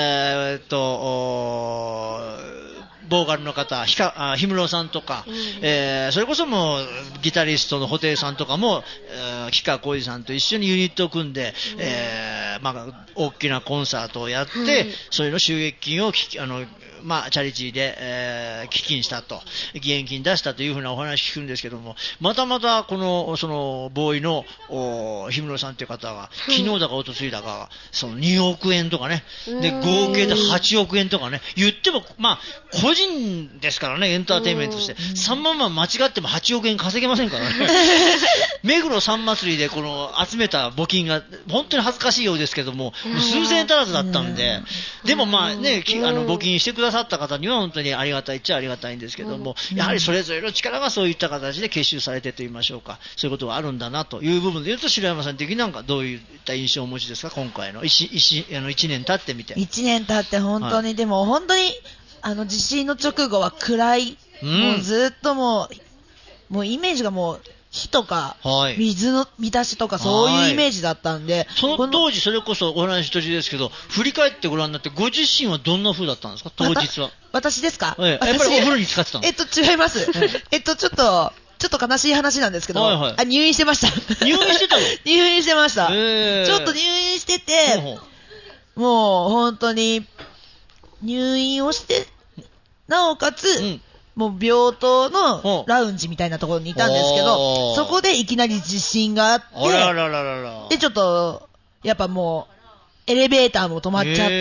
ボーカルの方、氷室さんとか、それこそもうギタリストの布袋さんとかも、吉川晃司さんと一緒にユニットを組んで、大きなコンサートをやって、それの収益金をチャリティーで、寄金したと、義援金出したというふうなお話聞くんですけども、またそのボーイの氷室さんという方が、昨日だかおとついだか、その2億円とかね、で、合計で8億円とかね、言っても、個人ですからね、エンターテインメントとして、3万間違っても8億円稼げませんからね。目黒さん祭りで集めた募金が、本当に恥ずかしいようですけども、数千円足らずだったんで、でも募金してくださった方には本当にありがたいっちゃありがたいんですけども、やはりそれぞれの力がそういった形で結集されてと言いましょうか、そういうことがあるんだなという部分で言うと、白山さん的になんかどういった印象をお持ちですか、今回の1年経ってみて。 1年経って本当に、でも本当に地震の直後は暗い、もうずっともうイメージがもう火とか、水の満たしとかそういうイメージだったんで、 その当時それこそお話し途中ですけど、振り返ってご覧になってご自身はどんな風だったんですか、当日は。 私ですか、 やっぱりお風呂に使ってたの？ 違います。ちょっと悲しい話なんですけど、入院してました。 入院してたの？ 入院してました。ちょっと入院してて、もう本当に入院をして、なおかつ、もう病棟のラウンジみたいなところにいたんですけど、そこでいきなり地震があって、で、ちょっと、やっぱもう、エレベーターも止まっちゃって、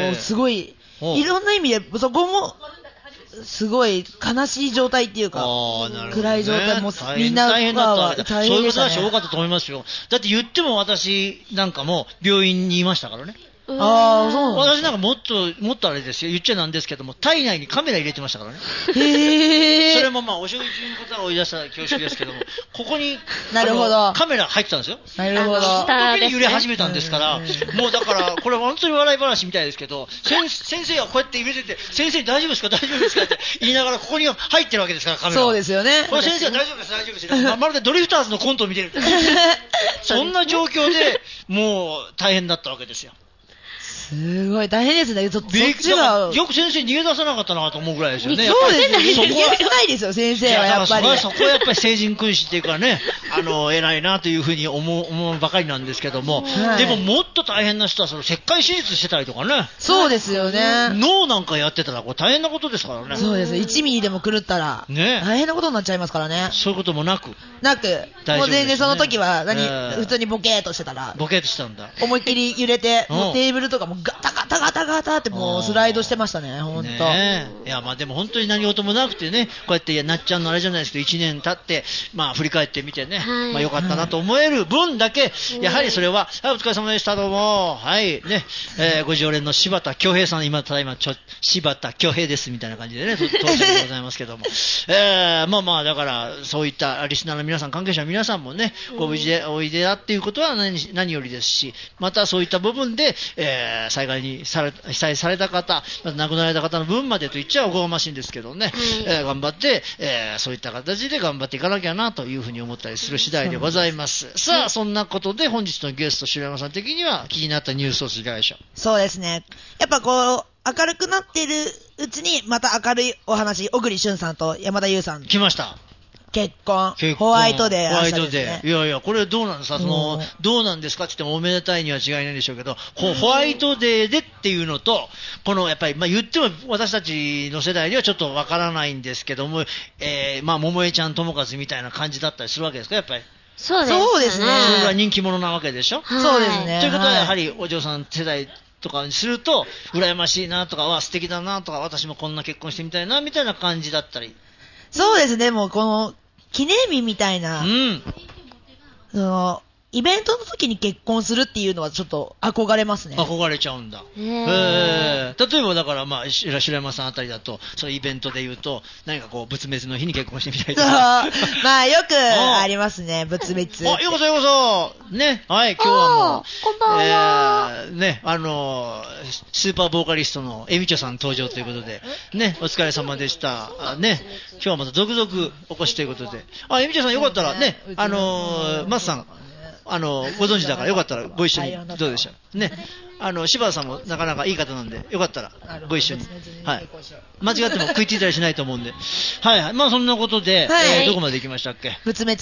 もうすごい、いろんな意味で、そこも、すごい悲しい状態っていうか、暗い状態もみんな大変だった。 大変でしたね。そういう方多かったと思いますよ。だって言っても私なんかも病院にいましたからね。 そうなんです。 私なんかもっとあれですよ、言っちゃなんですけども、体内にカメラ入れてましたからね。それもお食事中のことは追い出した恐縮ですけども、ここになるほどカメラ入ってたんですよ。 なるほど。 その時に揺れ始めたんですから、もうだから、これ本当に笑い話みたいですけど、先生はこうやって入れてて、先生大丈夫ですか大丈夫ですかって言いながら、ここに入ってるわけですから、カメラ。 そうですよね。 これ先生は大丈夫です大丈夫ですまるでドリフターズのコントを見てる。そんな状況でもう大変だったわけですよ。 すごい大変ですね。そっちはよく先生逃げ出さなかったなと思うぐらいですよね。 そうですね。逃げ出せないですよ、先生はやっぱり。 そこはやっぱり聖人君子っていうかね、偉いなというふうに思うばかりなんですけども、でももっと大変な人は切開手術してたりとかね。 そうですよね。 脳なんかやってたらこれ大変なことですからね。 そうです。1ミリでも狂ったら大変なことになっちゃいますからね。 そういうこともなく。 もう全然その時は普通にボケーっとしてたら。 ボケーっとしたんだ。 思いっきり揺れて、もうテーブルとかもガタガタガタガタってもうスライドしてましたね、本当。 ね、いや、まあでも本当に何事もなくてね、こうやってなっちゃんのあれじゃないですけど、1年経って、まあ振り返ってみてね、まあ良かったなと思える分だけ、やはりそれは、はい、お疲れ様でした、どうも、はい、ね、ご常連の柴田恭平さん、今、ただいま、柴田恭平ですみたいな感じでね、到着でございますけども、まあまあ、だから、そういったリスナーの皆さん、関係者の皆さんもね、おいでだっていうことは何よりですし、またそういった部分で、災害に被災された方、また亡くなられた方の分までと言っちゃおこがましいんですけどね、頑張って、そういった形で頑張っていかなきゃなというふうに思ったりする次第でございます。さあ、そんなことで本日のゲスト、白山さん的には気になったニュースをいかがでしょう？ そうですね。やっぱこう、明るくなっているうちに、また明るいお話、小栗旬さんと山田優さん。 来ました。 結婚。ホワイトデー、 ホワイトデー。いやいや、これどうなんですか、どうなんですかって言ってもおめでたいには違いないんでしょうけど、ホワイトデーでっていうのと、このやっぱり、まあ言っても私たちの世代ではちょっとわからないんですけども、まあ桃江ちゃん友和みたいな感じだったりするわけですか、やっぱり。 そうですね。 それが人気者なわけでしょ。 そうですね。 ということはやはりお嬢さん世代とかにすると、羨ましいなとか、素敵だなとか、私もこんな結婚してみたいなみたいな感じだったり。 そうですね、もうこの、記念日みたいな、イベントの時に結婚するっていうのはちょっと憧れますね。 憧れちゃうんだ。例えばだからまあ白山さんあたりだとそういうイベントで言うと何かこう仏滅の日に結婚してみたいとか。 まあよくありますね、仏滅。 ようこそようこそね、はい、今日はもうこんばんは、 ね、スーパーボーカリストのえみちょさん登場ということでね、お疲れ様でしたね。今日はまた続々お越しということで、えみちょさんよかったらね、マスさんご存知だからよかったらご一緒にどうでしょうね。柴田さんもなかなかいい方なんでよかったらご一緒に、はい、間違っても食いついたりしないと思うんで、はいはい、まあそんなことで、どこまで行きましたっけ？ 仏滅。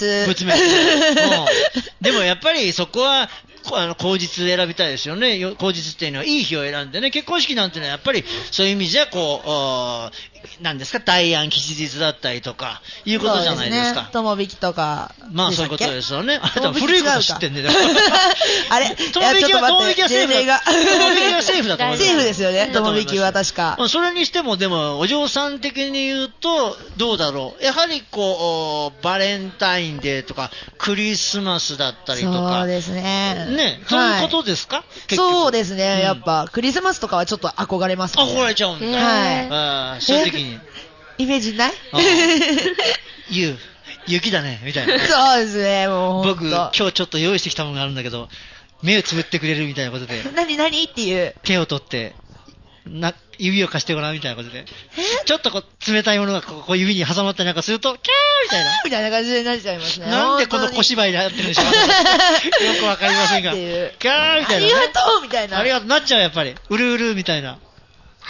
でもやっぱりそこは口実選びたいですよね。口実っていうのはいい日を選んでね、結婚式なんてのはやっぱりそういう意味じゃこうなんですか、大安吉日だったりとかいうことじゃないですか。 友引きとか。 まあそういうことですよね。あなた古いこと知ってんね。 あれ、 友引きはセーフだ。友引きはセーフだと思います。 セーフですよね、友引きは確か。 それにしてもでもお嬢さん的に言うとどうだろう。やはりこうバレンタインデーとかクリスマスだったりとか。 そうですね。 ね、そういうことですか？ そうですね、やっぱクリスマスとかはちょっと憧れますね。 憧れちゃうんだ。 はい。 正直に。 イメージない？ 雪だねみたいな。 そうですね、もう僕今日ちょっと用意してきたものがあるんだけど、目をつぶってくれるみたいなことで。 何っていう。 手を取って指を貸してごらんみたいなことで。ちょっとこう冷たいものがこう指に挟まったりなんかするとキャーみたいな。 みたいな感じになっちゃいますね。 なんでこの小芝居でやってるんでしょう。よくわかりませんが。キャーみたいな、ね。 ありがとうみたいな。 ありがとうなっちゃうやっぱり。うるうるみたいな。 はい。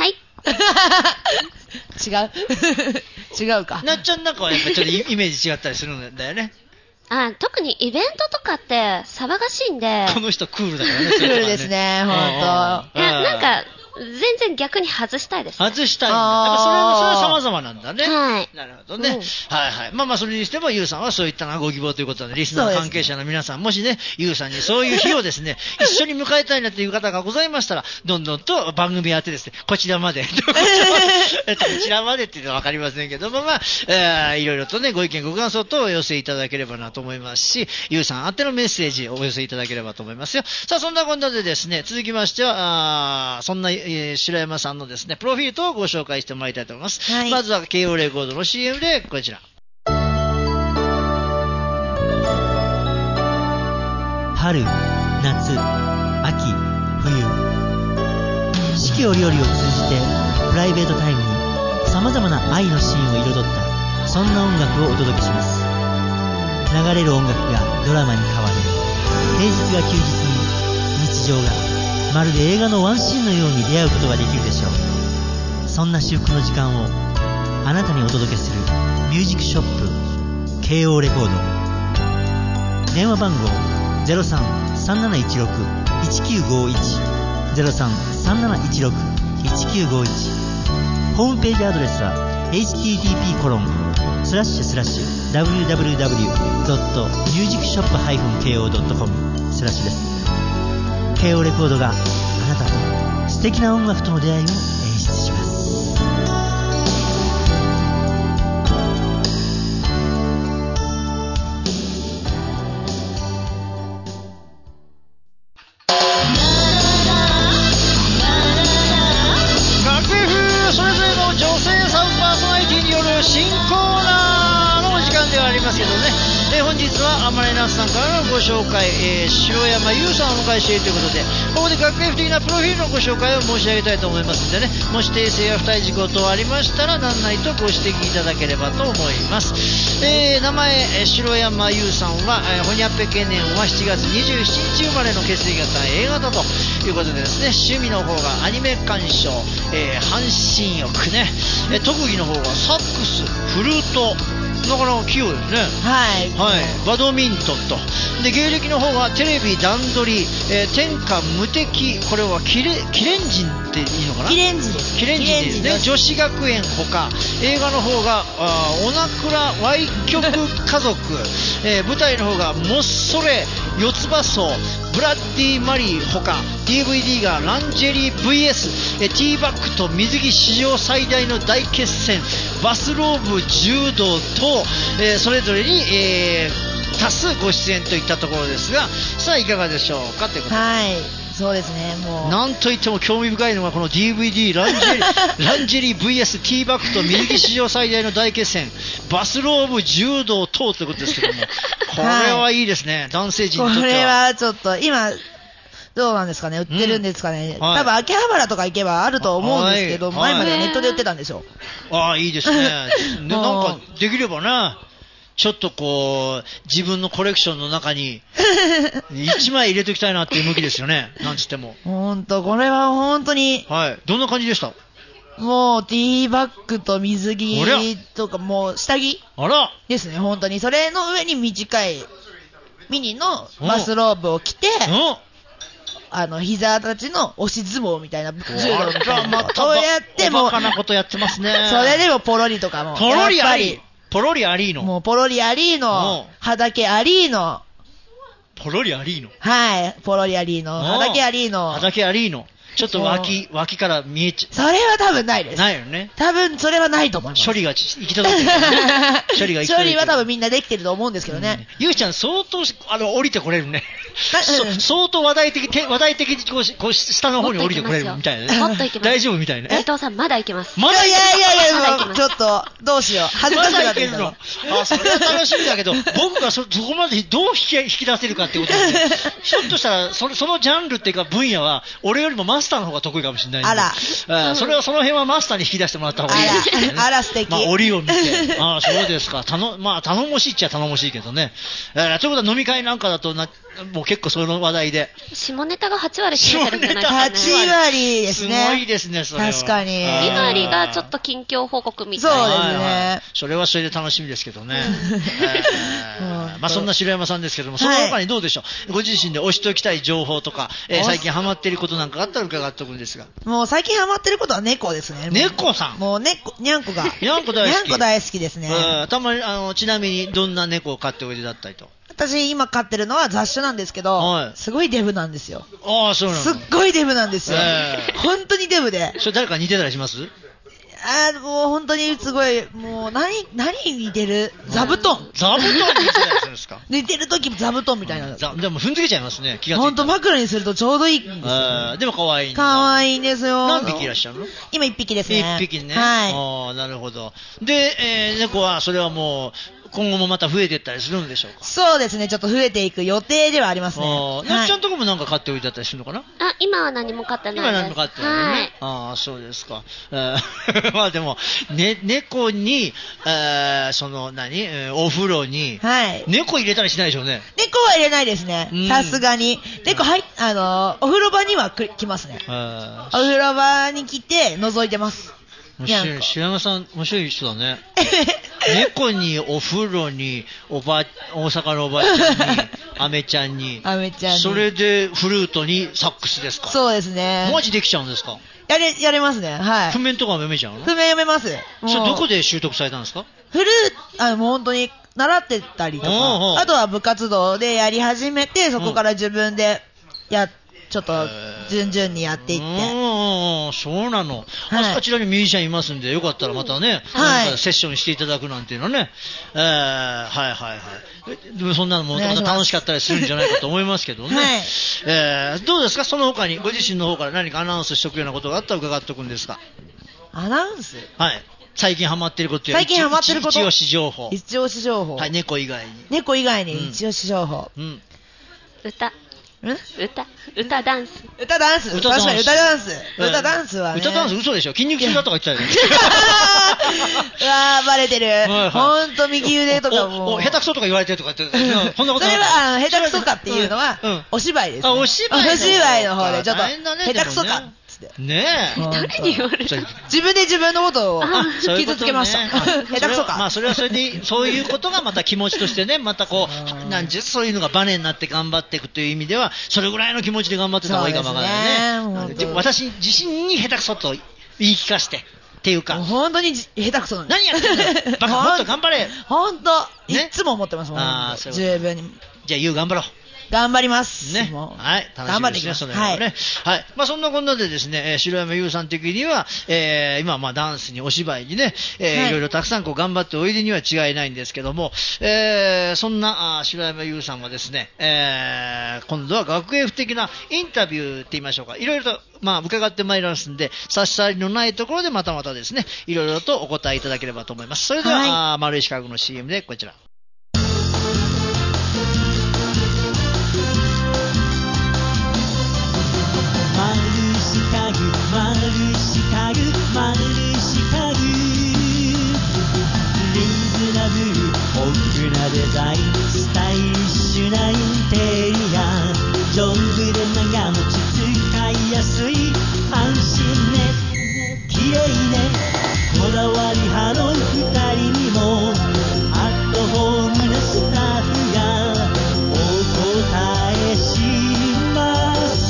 違うか。 なっちゃんなんかはやっぱりちょっとイメージ違ったりするんだよね。 特にイベントとかって騒がしいんで。 この人クールだからね。 クールですね、ほんと。 いや、なんか、全然逆に外したいです、ね。 外したいんだ。やっぱそれは様々なんだね。 はい。 なるほどね。はいはい。まあまあそれにしても、ゆうさんはそういったご希望ということで、リスナー関係者の皆さん、もしね、ゆうさんにそういう日をですね、一緒に迎えたいなという方がございましたら、どんどんと番組宛てですね、こちらまで。こちらまでっていうのはわかりませんけども、まあ、いろいろとね、ご意見ご感想等をお寄せいただければなと思いますし、ゆうさん宛てのメッセージをお寄せいただければと思いますよ。さあ、そんなこんなでですね、続きましては、そんな、白山さんのですね、プロフィールをご紹介してもらいたいと思います。はい、まずは慶応レコードの CM でこちら。 春、夏、秋、冬、四季折々を通じてプライベートタイムに様々な愛のシーンを彩ったそんな音楽をお届けします。流れる音楽がドラマに変わる。平日が休日に日常がまるで映画のワンシーンのように出会うことができるでしょう。そんな至福の時間をあなたにお届けするミュージックショップ慶応レコード。電話番号 03-3716-1951 03-3716-1951。ホームページアドレスは http://www.musicshop-ko.com/ です。慶応レコードがあなたと素敵な音楽との出会いを演出します。 学風それぞれの女性サブパーソナリティによる新コーナーのお時間ではありますけどね、本日はあまれなすさんからのご紹介、城山優さんをお迎えしているということで、ここで学園的なプロフィールのご紹介を申し上げたいと思いますのでね、もし訂正や不対事項等ありましたら何なりとご指摘いただければと思います。名前、城山優さんは、ほにゃっぺけ年は7月27日生まれの血液型 A 型ということでですね、趣味の方がアニメ鑑賞、半身浴ね、特技の方がサックス、フルート、なかなか器用ですね。はい、バドミントンと。で、芸歴の方はテレビ段取り、天下無敵、これはキレン人っていいのかな。 キレンジです。 キレンジですね。女子学園ほか、映画の方がオナクラ歪曲家族、舞台の方がモッソレ、四つ葉荘、ブラッディマリーほか、 DVD がランジェリー VS、ティーバッグと水着史上最大の大決戦、バスローブ、柔道等、それぞれに、多数ご出演といったところですが、さあいかがでしょうかということで。 はい、そうですね。もうなんといっても興味深いのがこの DVD ランジェリー VS ティーバッグと水着史上最大の大決戦、バスローブ、柔道等ということですけども、これはいいですね、はい、男性陣にとっては。 これはちょっと今どうなんですかね、売ってるんですかね、多分秋葉原とか行けばあると思うんですけど、前まではネットで売ってたんですよ。 ああ、いいですね。なんかできればね、ちょっとこう自分のコレクションの中に1枚入れときたいなっていう向きですよね。なんつっても。 本当これは本当に。 はい。どんな感じでした？ もうティーバッグと水着とかもう下着ですね、本当に。それの上に短いミニのバスローブを着て、膝たちの押し相撲みたいな、柔道みたいなことをやっても、 バカなことやってますね。 それでもポロリとかも。 ポロリあり。ポロリアリーノ。 もうポロリアリーノ。はだけアリーノ。 ポロリアリーノ。 はい。ポロリアリーノ。はだけアリーノ。 はだけアリーノ。ちょっと脇から見えちゃう。 それは多分ないです。 ないよね。 多分それはないと思います。 処理が行き届いてる、ね。処理は多分みんなできてると思うんですけどね。 ゆうちゃん相当降りてこれるね。相当話題的にこう下の方に降りてこれるみたいなね。 もっといきます。 大丈夫みたいな。 伊藤さんまだいけます。 いや、ちょっとどうしよう。恥ずかしくなってきたの。 それは楽しみだけど、僕がそこまでどう引き出せるかっていうことで、ひょっとしたらそのジャンルっていうか分野は俺よりもマスターの方が得意かもしれない。 あら、 その辺はマスターに引き出してもらった方がいいですね。 あら素敵。 折を見て、そうですか。頼もしいっちゃ頼もしいけどね。ということは飲み会なんかだともう結構その話題で。 下ネタが8割占めてるんじゃないですかね。 8割ですね。 すごいですね、それは。 確かに。 2割がちょっと近況報告みたいな。 そうですね。 それはそれで楽しみですけどね。そんな城山さんですけども、その他にどうでしょう。ご自身で推しておきたい情報とか、最近ハマっていることなんかあったら伺っておくんですが。 もう最近ハマってることは猫ですね。 猫さん。 もうにゃんこが。 にゃんこ大好き。 にゃんこ大好きですね。 たまにちなみにどんな猫を飼っておいでだったりと。 私今飼ってるのは雑種なんですけど、すごいデブなんですよ。 ああ、そうなんだ。 すっごいデブなんですよ。本当にデブで。 それ誰か似てたりします？ もう本当にすごい、もう何に似てる？座布団。 座布団に似てたりするんですか？ 寝てる時座布団みたいな。 でも踏んづけちゃいますね、気がついたら。 本当枕にするとちょうどいいんですよ。 でも可愛いんだ。 可愛いんですよ。 何匹いらっしゃるの？ 今1匹ですね。 1匹ね。 はい。 なるほど。で、猫はそれはもう、今後もまた増えていったりするんでしょうか？ そうですね、ちょっと増えていく予定ではありますね。 なっちゃんとこもなんか飼っておいてだったりするのかな？ 今は何も飼ってないです。 今は何も飼ってないね。ああ、そうですか。まあでも、猫に、お風呂に、猫入れたりしないでしょうね。 猫は入れないですね。さすがに。猫お風呂場には来ますね。お風呂場に来て覗いてます。 白山さん面白い人だね。猫にお風呂に大阪のおばあちゃんにアメちゃんにそれでフルートにサックスですか？ そうですね。 マジできちゃうんですか？ やれますね。はい。 譜面とかも読めちゃうの？ 譜面読めます。 それどこで習得されたんですか？ もう本当に習ってたりとか、あとは部活動でやり始めて、そこから自分でやっちょっと順々にやっていって。 そうなの。あちらにミュージシャンいますんで、よかったらまたね、セッションしていただくなんていうのね。でもそんなのもまた楽しかったりするんじゃないかと思いますけどね。どうですか、その他にご自身の方から何かアナウンスしておくようなことがあったら伺っておくんですか。 アナウンス？ はい。最近ハマってることや一押し情報。 一押し情報。 はい、猫以外に。 猫以外に一押し情報。 歌ダンス。 確かに歌ダンスはね。 歌ダンス嘘でしょ。筋肉痛だとか言ってたよね。 うわー、バレてる。ほんと右腕とかも。 下手くそとか言われてるとか言って。そんなことない。 それは、下手くそかっていうのは、お芝居です。 お芝居の方で、ちょっと、下手くそか。 ねえ。 誰に言われた？ 自分で自分のことを傷つけました。下手くそか。 まあそれはそれで、そういうことがまた気持ちとしてね、またこう、そういうのがバネになって頑張っていくという意味では、それぐらいの気持ちで頑張ってた方がいいかもわからないね。私自身に下手くそと言い聞かして。っていうか。 本当に下手くそなんです。 何やってんだよ。バカもっと頑張れ。 本当。いつも思ってますもん。十分に。 じゃあ頑張ろう。 頑張りますね。はい。楽しみですね。はい。まあそんなこんなでですね、白山優さん的には、今まあダンスにお芝居にね、いろいろたくさんこう頑張っておいでには違いないんですけども、そんな白山優さんはですね、今度は学園的なインタビューって言いましょうか、いろいろとまあ伺ってまいりますんで、差し障りのないところでまたですね、いろいろとお答えいただければと思います。それでは、丸石家具の CM でこちら。 デザインスタイリッシュなインテリア丈夫で長持ち使いやすい安心ね綺麗ねこだわり派の2人にもアットホームなスタッフがお答えします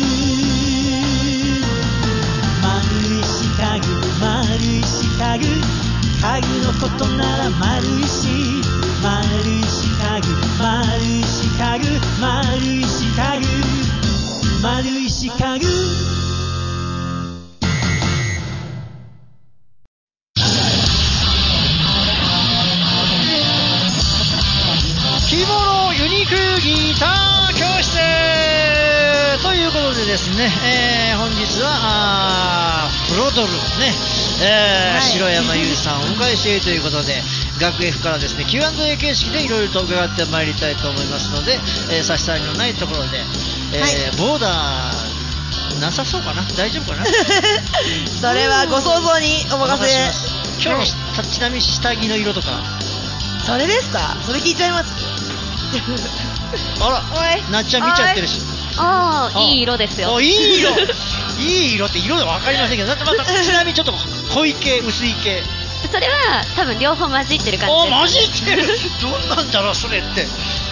丸石家具家具のことなら丸石丸石家具着物ユニークギター教室ということでですね、本日はプロドルね、白山優さんをお迎えしているということで、学 F からですね Q&A 形式でいろいろと伺ってまいりたいと思いますので、差し障りのないところで、ボーダーなさそうかな、大丈夫かなそれはご想像にお任せ。 今日のちなみに下着の色とかそれですか？それ聞いちゃいますあら、なっちゃん見ちゃってるし、 いい色ですよ。 いい色いい色って色で分かりませんけど、またちなみにちょっと濃い系薄い系、 それは多分両方混じってる感じです。 混じってるどんなんだろうそれって。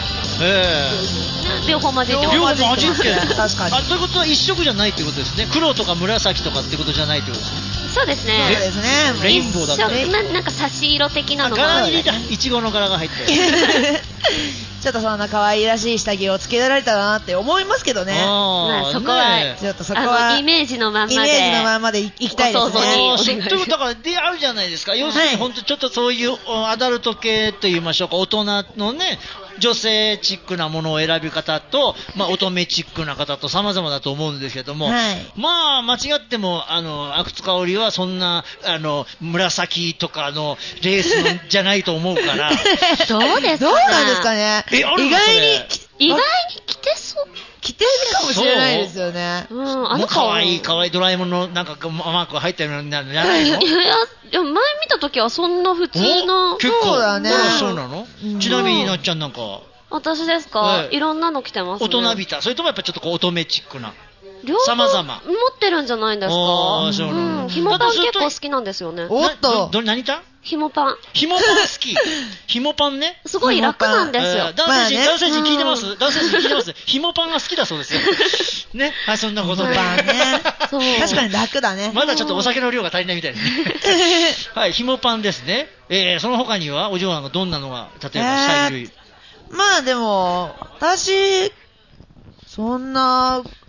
両方混じってる。 確かに。 ということは一色じゃないってことですね。黒とか紫とかってことじゃないってことですね。 そうですね。 そうですね。 レインボーだったり。 なんか差し色的なのが。 柄に入れた。いちごの柄が入って。 ちょっとそんな可愛らしい下着をつけられたらなって思いますけどね。 そこはちょっとそこはイメージのまんまで行きたいですね。 ということだからであるじゃないですか。要するに本当ちょっとそういうアダルト系と言いましょうか、大人のね女性チックなものを選び方と、乙女チックな方と様々だと思うんですけども、まあ間違っても阿久津香織はそんな紫とかのレースじゃないと思うからどうですかね。意外に着てそう。 着てるかもしれないですよね。 かわいいドラえもんのなんかマークが入ってるのじゃないの？いや前見た時はそんな普通の。 結構そうだね。 そうなの？ちなみになっちゃんなんか。 私ですか？いろんなの着てますね。 大人びた。それともやっぱちょっと乙女チックな。 様々持ってるんじゃないですか？ひもパン結構好きなんですよね。 おっと。 何ちゃん？ ひもパン。 ひもパン好き。ひもパンね。 すごい楽なんですよ。 男性陣聞いてます？男性陣聞いてます？ひもパンが好きだそうですよ。ね。はい、そんなことで。 確かに楽だね。 まだちょっとお酒の量が足りないみたいですね。はい、ひもパンですね。その他にはお嬢さんがどんなのが、例えば下着類。 まあでも、私、そんな、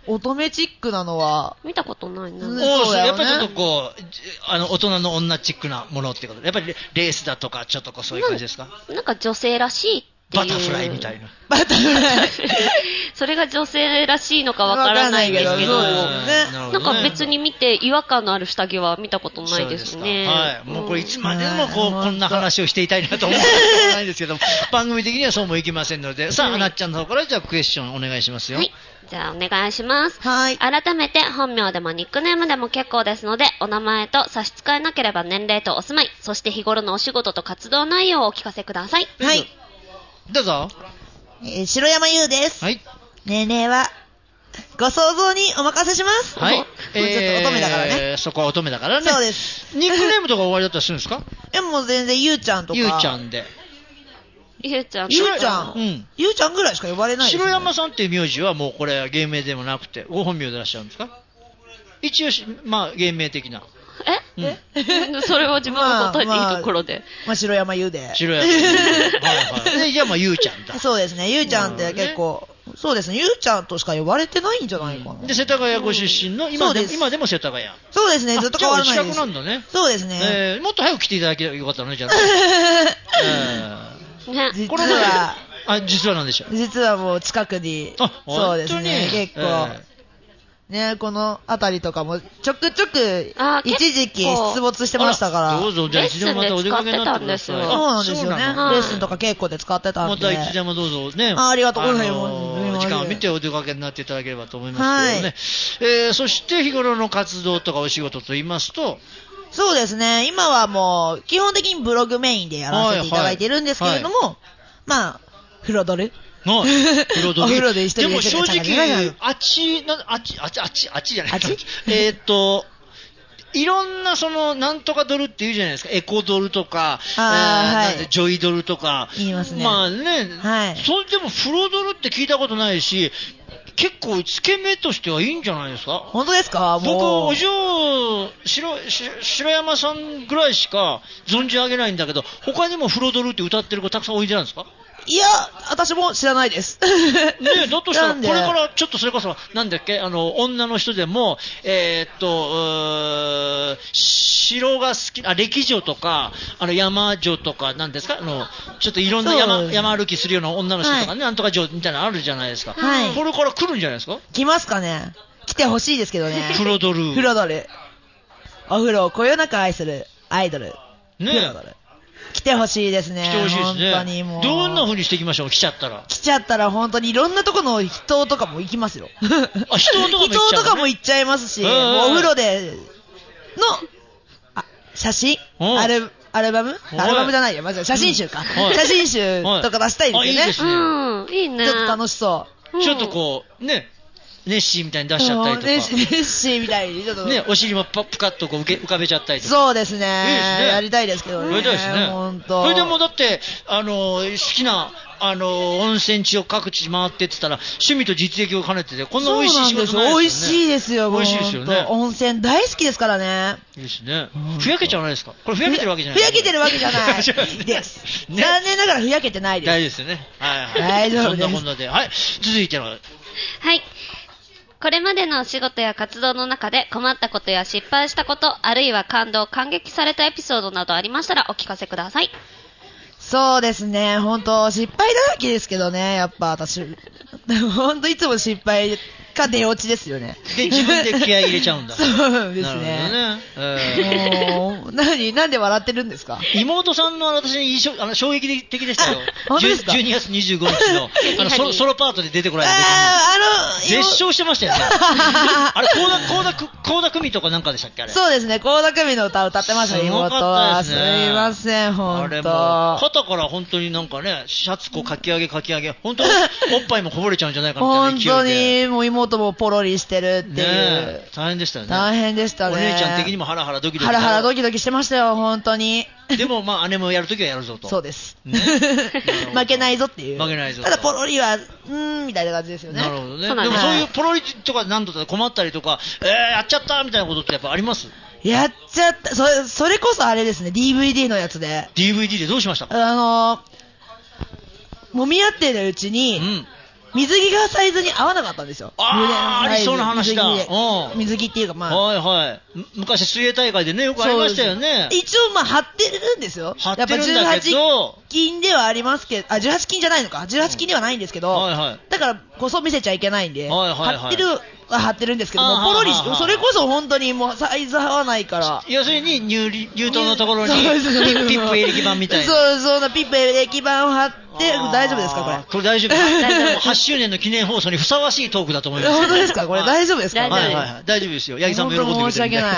乙女チックなのは見たことないな。 やっぱりちょっとこう大人の女チックなものってことで、やっぱりレースだとかちょっとこうそういう感じですか？ なんか女性らしいっていう。 バタフライみたいな。 バタフライそれが女性らしいのかわからないんですけど、なんか別に見て違和感のある下着は見たことないですね。 はい。もうこれいつまでもこんな話をしていたいなと思ってないんですけど、番組的にはそうもいきませんので、さあなっちゃんの方からじゃあクエスチョンお願いしますよ。 はい。じゃあお願いします。 はい。 改めて本名でもニックネームでも結構ですので、お名前と差し支えなければ年齢とお住まい、そして日頃のお仕事と活動内容をお聞かせください。 はい。 どうぞ。 白山優です。 はい。 年齢はご想像にお任せします。 はい。 ちょっと乙女だからね。 そこは乙女だからね。 そうです。 ニックネームとか終わりだったりするんですか？ もう全然ゆうちゃんとか。 ゆうちゃんで。 ゆうちゃん。 ゆうちゃん。うん。ゆうちゃんぐらいしか呼ばれないですね。 白山さんっていう名字はもうこれ芸名でもなくてご本名でいらっしゃるんですか？一応まあ芸名的な。 それは自分が答えていいところで。 白山優で。 白山優。はいはい。じゃあまあゆうちゃんだ。 そうですね。ゆうちゃんって結構、そうですね。ゆうちゃんとしか呼ばれてないんじゃないかな。 で、世田谷ご出身の、今でも世田谷。 そうですね。ずっと変わらないです。 近くなんだね。 そうですね。 もっと早く来ていただければよかったのね、じゃあ。実はなんでしょう。 実はもう近くに。そうですね。結構。ね、このあたりとかもちょくちょく一時期出没してましたから。 どうぞ、じゃあいつでもまたお出かけになってください。 そうなんですよね。レッスンとか稽古で使ってたんで。 またいつでもどうぞね。 ありがとうございます。 時間を見てお出かけになっていただければと思いますけどね。そして日頃の活動とかお仕事と言いますと、 そうですね。今はもう基本的にブログメインでやらせていただいてるんですけれども、まあフロドル。お風呂で一人で。 でも正直、あっちじゃないか。いろんななんとかドルって言うじゃないですか。エコドルとか、ジョイドルとか。 言いますね。 まあね、それでもフロドルって聞いたことないし、結構付け目としてはいいんじゃないですか？ 本当ですか？ 僕、お嬢、白山さんぐらいしか存じ上げないんだけど、他にもフロドルって歌ってる子たくさんおいでなんですか？いや、私も知らないです。 ねえ、だとしたら、これからちょっとそれこそ、なんだっけ、女の人でも、城が好き、歴女とか、山女とか、なんですか、ちょっといろんな山歩きするような女の人とかね、なんとか女みたいなのあるじゃないですか。はい。これから来るんじゃないですか？ 来ますかね？来てほしいですけどね。 フロドル。 フロドル。お風呂をこよなく愛するアイドル。 ねフロドル。来てほしいですね。 来てほしいですね。 本当にもう。 どんな風にしていきましょう、来ちゃったら。 来ちゃったら本当にいろんなとこの人とかも行きますよ。 人とかも行っちゃいますし、もうお風呂での、写真アルバムじゃないよ。まず写真集か。写真集とか出したいですよね。いいですね。いいね。 ちょっと楽しそう。 ちょっとこう、ね。ネッシーみたいに出しちゃったりとか。 ネッシーみたいにちょっと。 ね、お尻もプカッとこう浮かべちゃったりとか。 そうですね。 いいですね。 やりたいですけどね。 やりたいですね。 本当。 それでもだって、好きな、温泉地を各地回ってって言ったら、趣味と実益を兼ねてて、こんな美味しい仕事ないですよね。 美味しいですよ、 美味しいですよね。 温泉大好きですからね。 いいですね。ふやけちゃわないですか？これふやけてるわけじゃない。 ふやけてるわけじゃないです。残念ながらふやけてないです。 大丈夫ですよね。はい。 大丈夫です。 そんなこんなで。はい。続いての。 はい。これまでのお仕事や活動の中で困ったことや失敗したこと、あるいは感激されたエピソードなどありましたらお聞かせください。 そうですね、本当失敗だらけですけどね、やっぱ私、本当いつも失敗か出落ちですよね。 で、自分で気合い入れちゃうんだ。 そうですね。もう、なんで笑ってるんですか？ 妹さんの私に衝撃的でしたよ。 本当ですか ？12月25日の、ソロパートで出てこられた時に。絶唱してましたよね。あれ、倖田來未とかなんかでしたっけあれ。 そうですね、倖田來未の歌を歌ってました、妹は。すみません、本当。あれも、 肩から本当になんかね、シャツこうかき上げ、本当おっぱいもこぼれちゃうんじゃないかみたいな勢いで。 本当に、もう妹もポロリしてるっていう。 大変でしたよね。 大変でしたね。 お姉ちゃん的にもハラハラドキドキ。 ハラハラドキドキしてましたよ、本当に。 でもまあ姉もやるときはやるぞと。 そうです。負けないぞっていう。 負けないぞ。 ただポロリは、みたいな感じですよね。 なるほどね。でもそういうポロリとか何度か困ったりとか、やっちゃったみたいなことってやっぱあります？ やっちゃった。それこそあれですね、DVD のやつで。 DVD でどうしました？ 揉み合ってるうちに、 水着がサイズに合わなかったんですよ。 ありそうな話だ。 水着っていうかはいはい。昔水泳大会でね、よくありましたよね。 一応張ってるんですよ。 張ってるんだけど。 やっぱ18金ではありますけど、18金じゃないのか。18金ではないんですけど、だからこそ見せちゃいけないんで、張ってるは張ってるんですけども、ポロリ、それこそ本当にもうサイズ合わないから。 要するに乳頭のところにピップエレキ板みたいな。 そんなピップエレキ板を貼って、大丈夫ですかこれ。 これ大丈夫。8周年の記念放送にふさわしいトークだと思います。 本当ですかこれ大丈夫ですか。 大丈夫ですよ。八木さんも喜んでくれてる。 申し訳ない。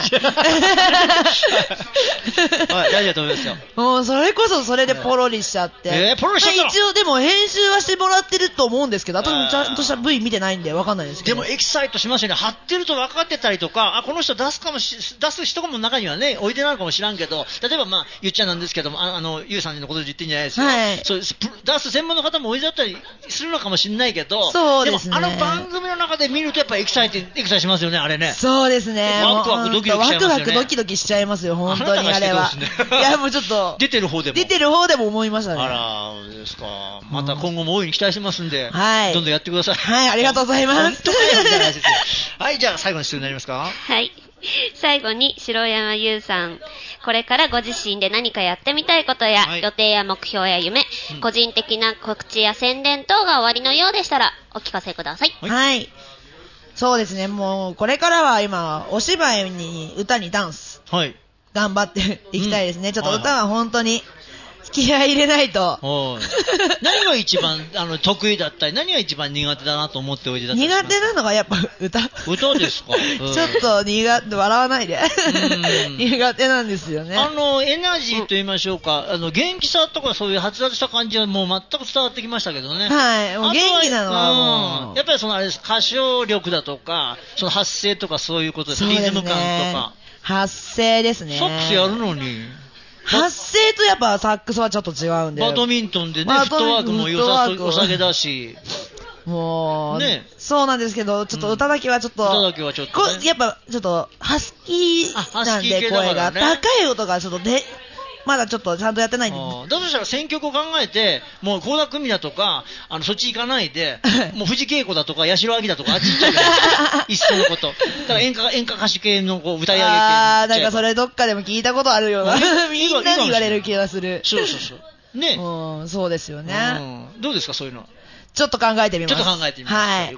はい、大丈夫だと思いますよ。 もうそれこそそれでポロリしちゃって。 ポロリしちゃった。 一応でも編集はしてもらってると思うんですけど、あとちゃんとした V 見てないんでわかんないですけど。 でもエキサイトしますよね。貼ってると分かってたりとか、この人出す人も中にはね、おいでなのかもしらんけど、例えば言っちゃなんですけども、ゆうさんのことで言ってんじゃないですか。はい。そう、出す専門の方もおいでだったりするのかもしれないけど、 そうですね。 でも番組の中で見るとやっぱエキサイトしますよね、あれね。 そうですね。 ワクワクドキドキしちゃいますよね。 ワクワクドキドキしちゃいますよ、本当にあれは。いや、もうちょっと。 出てる方でも思いましたね。 あら、そうですか。また今後も大いに期待してますんで、 はい。 どんどんやってください。 はい、ありがとうございます。 はい、じゃあ最後の質問になりますか。 はい。最後に白山優さん、これからご自身で何かやってみたいことや、予定や目標や夢、個人的な告知や宣伝等が終わりのようでしたらお聞かせください。 はい。そうですね、もうこれからは今お芝居に歌にダンス、頑張っていきたいですね。ちょっと歌は本当に気合い入れないと。 何が一番得意だったり、何が一番苦手だなと思っておいでだったり。 苦手なのがやっぱ歌ですか。 ちょっと笑わないで。苦手なんですよね。 エナジーと言いましょうか、元気さとかそういう発達した感じはもう全く伝わってきましたけどね。 はい、もう元気なのはもう。 やっぱりあれです、歌唱力だとか、その発声とかそういうことです。リズム感とか。 発声ですね。 サックスやるのに。 発声とやっぱサックスはちょっと違うんで。 バドミントンでね、フットワークも良さげだし。 もう、ね、そうなんですけど、ちょっと歌だけはちょっと、やっぱちょっとハスキーなんで声が、高い音がちょっとまだちょっとちゃんとやってないんで。 だとしたら選曲を考えて、もう倖田來未だとか、そっち行かないで、もう藤恵子だとか、八代亜紀だとか、あっち行っちゃうじゃないですか。いっそのこと。だから演歌歌手系の歌い上げて。 なんかそれどっかでも聞いたことあるような。みんなに言われる気がする。 そう。ね。 そうですよね。 どうですか、そういうの。 ちょっと考えてみます。 はい。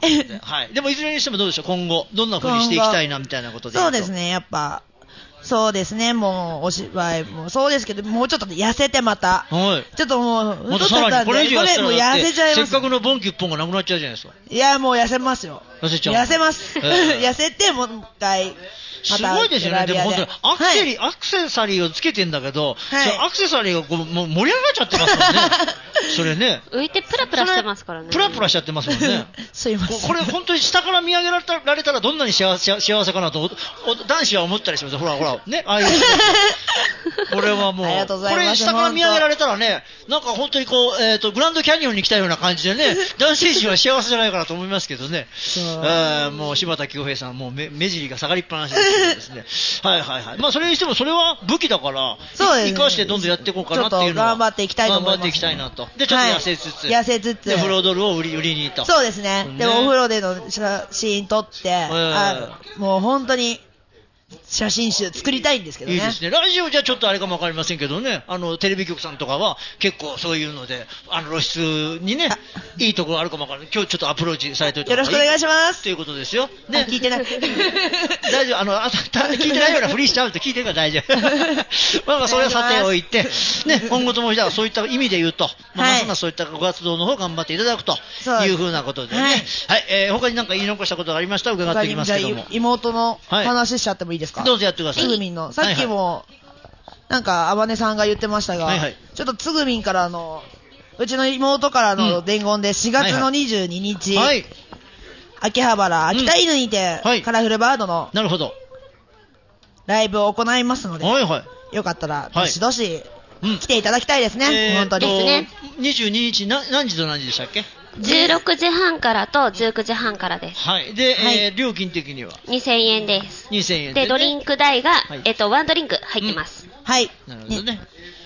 でもいずれにしてもどうでしょう、今後。どんな風にしていきたいな、みたいなことで。 そうですね、やっぱ。そうですね、もうお芝居もそうですけど、もうちょっと痩せてまた、ちょっともう太っちゃったんで、 これもう痩せちゃいます。 せっかくのボンキュッポンがなくなっちゃうじゃないですか。 いや、もう痩せますよ。痩せます。痩せてもう一回。 すごいですよね。でも本当にアクセサリーをつけてんだけど、アクセサリーがもう盛り上がっちゃってますもんね。それね。 浮いてプラプラしてますからね。 プラプラしちゃってますもんね。 すいません。 これ本当に下から見上げられたらどんなに幸せかなと男子は思ったりします。ほらね、ああいう。これはもう、これ下から見上げられたらね、なんか本当にこうグランドキャニオンに来たような感じでね、男性陣は幸せじゃないかなと思いますけどね。もう柴田恭平さんもう目尻が下がりっぱなしですね。はい。まあそれにしてもそれは武器だから、生かしてどんどんやっていこうかなっていうのは。 頑張っていきたいと思います。 頑張っていきたいなと。でちょっと痩せつつ。でフロードルを売りにと。 そうですね。でお風呂での写真撮って、もう本当に。写真集作りたいんですけどね。 いいですね。ラジオじゃちょっとあれかもわかりませんけどね、テレビ局さんとかは結構そういうので、露出にね、いいところあるかもわからない。今日ちょっっとアプローチされておいてよろしくお願いしますということですよ。 ね、聞いてない。 大丈夫、聞いてないようなふりしちゃうと聞いてるから大丈夫。まあそれはさておいて、ね、今後ともじゃあそういった意味で言うと、ますますそういったご活動の方頑張っていただくというふうなことでね。はい、他に何か言い残したことがありましたら伺っていきますけども。 妹の話しちゃってもいいですか？ どうぞやってください。 つぐみんの。さっきも、なんか、あばねさんが言ってましたが、ちょっとつぐみんからの、うちの妹からの伝言で4月の22日、秋葉原、秋田犬にて、カラフルバードの、 なるほど。 ライブを行いますので、よかったら、どしどし、来ていただきたいですね、本当に。ですね。 22日、何時と何時でしたっけ ？16時半からと19時半からです。 はい。で、料金的には 2000円です。 2000円で、ドリンク代が、ワンドリンク入ってます。 はい。 なるほどね。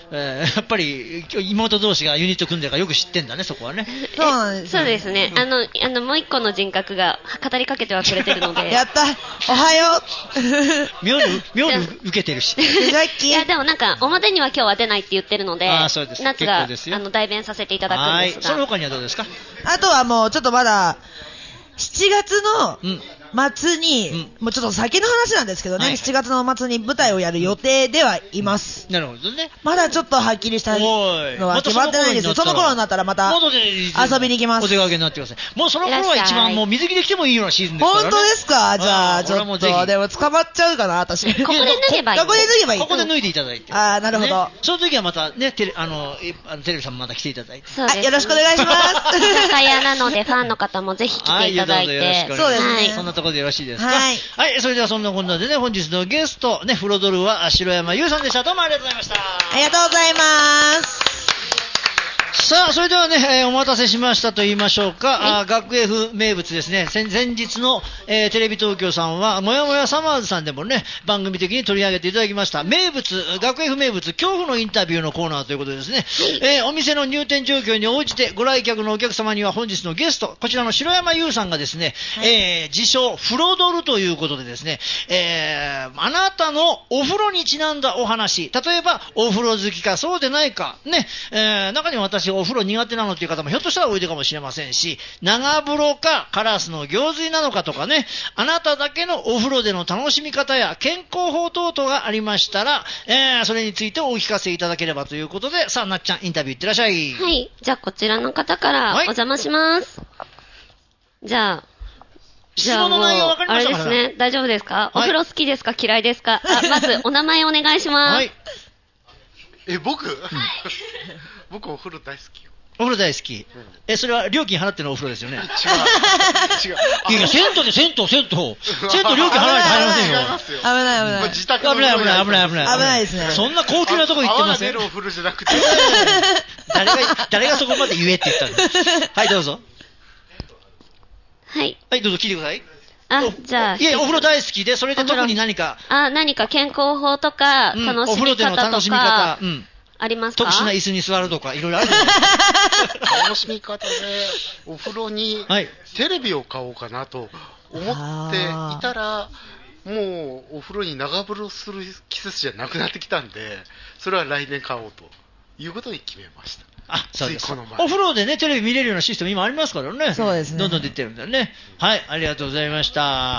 やっぱり妹同士がユニット組んでるからよく知ってんだね、そこはね。 そうなんです、ね。 そうですね。もう一個の人格が語りかけてはくれてるので。 やった、おはよう。妙に受けてるし。 いや、でもなんか、表には今日は出ないって言ってるので、 そうです。 夏が、代弁させていただくんですが。 その他にはどうですか？ あとはもう、ちょっとまだ、7月の末に、もうちょっと先の話なんですけどね、7月の末に舞台をやる予定ではいます。 なるほどね。 まだちょっとはっきりしたのは決まってないんですけど、その頃になったらまた遊びに行きます。 お出かけになってください。もうその頃は一番もう水着で来てもいいようなシーズンですからね。 本当ですか？じゃあ、ちょっと、でも捕まっちゃうかな、私。 ここで脱げばいい。 ここで脱げばいい。 ここで脱いでいただいて。 なるほど。 その時はまたね、テレビさんもまた来ていただいて。 そうです。 よろしくお願いします。 居酒屋なのでファンの方もぜひ来ていただいて。 そうですね。 そんなところでよろしいですか？はい。それではそんなこんなでね、本日のゲスト、ね、フロドルは白山優さんでした。どうもありがとうございました。 ありがとうございます。 さあ、それではね、お待たせしましたと言いましょうか。学 F 名物ですね。前日の、テレビ東京さんは、もやもやサマーズさんでもね、番組的に取り上げていただきました。名物、学 F 名物、恐怖のインタビューのコーナーということでですね、お店の入店状況に応じて、ご来客のお客様には本日のゲスト、こちらの白山優さんがですね、自称、フロドルということでですね、あなたのお風呂にちなんだお話、例えば、お風呂好きかそうでないか、ね、中には私お風呂苦手なのという方もひょっとしたらおいでかもしれませんし、長風呂かカラスの行水なのかとかね、あなただけのお風呂での楽しみ方や健康法等々がありましたら、それについてお聞かせいただければということで、さあなっちゃんインタビューいってらっしゃい。 はい、じゃあこちらの方からお邪魔します。じゃあ質問の内容分かりましたか？ あれですね、大丈夫ですか？お風呂好きですか？嫌いですか？まずお名前お願いします。はい。 僕？僕お風呂大好きよ。 お風呂大好き。それは料金払ってのお風呂ですよね。違う。 いや、銭湯料金払わないと入れませんよ。 危ない。 自宅のお風呂。 危ないですね。 そんな高級なとこ行ってません。 泡が出るお風呂じゃなくて。 誰がそこまで言えって言ったの？はい、どうぞ。 はい。 はい、どうぞ聞いてください。 じゃあ。 いや、お風呂大好きで、それで特に何か。 何か健康法とか、楽しみ方とか。お風呂での楽しみ方。ありますか？ 特殊な椅子に座るとかいろいろあるじゃないですか。楽しみ方でお風呂にテレビを買おうかなと思っていたら、もうお風呂に長風呂する季節じゃなくなってきたんで、それは来年買おうということに決めました。 そうです。お風呂でね、テレビ見れるようなシステム今ありますからね。 そうですね。 どんどん出てるんだね。はい、ありがとうございました。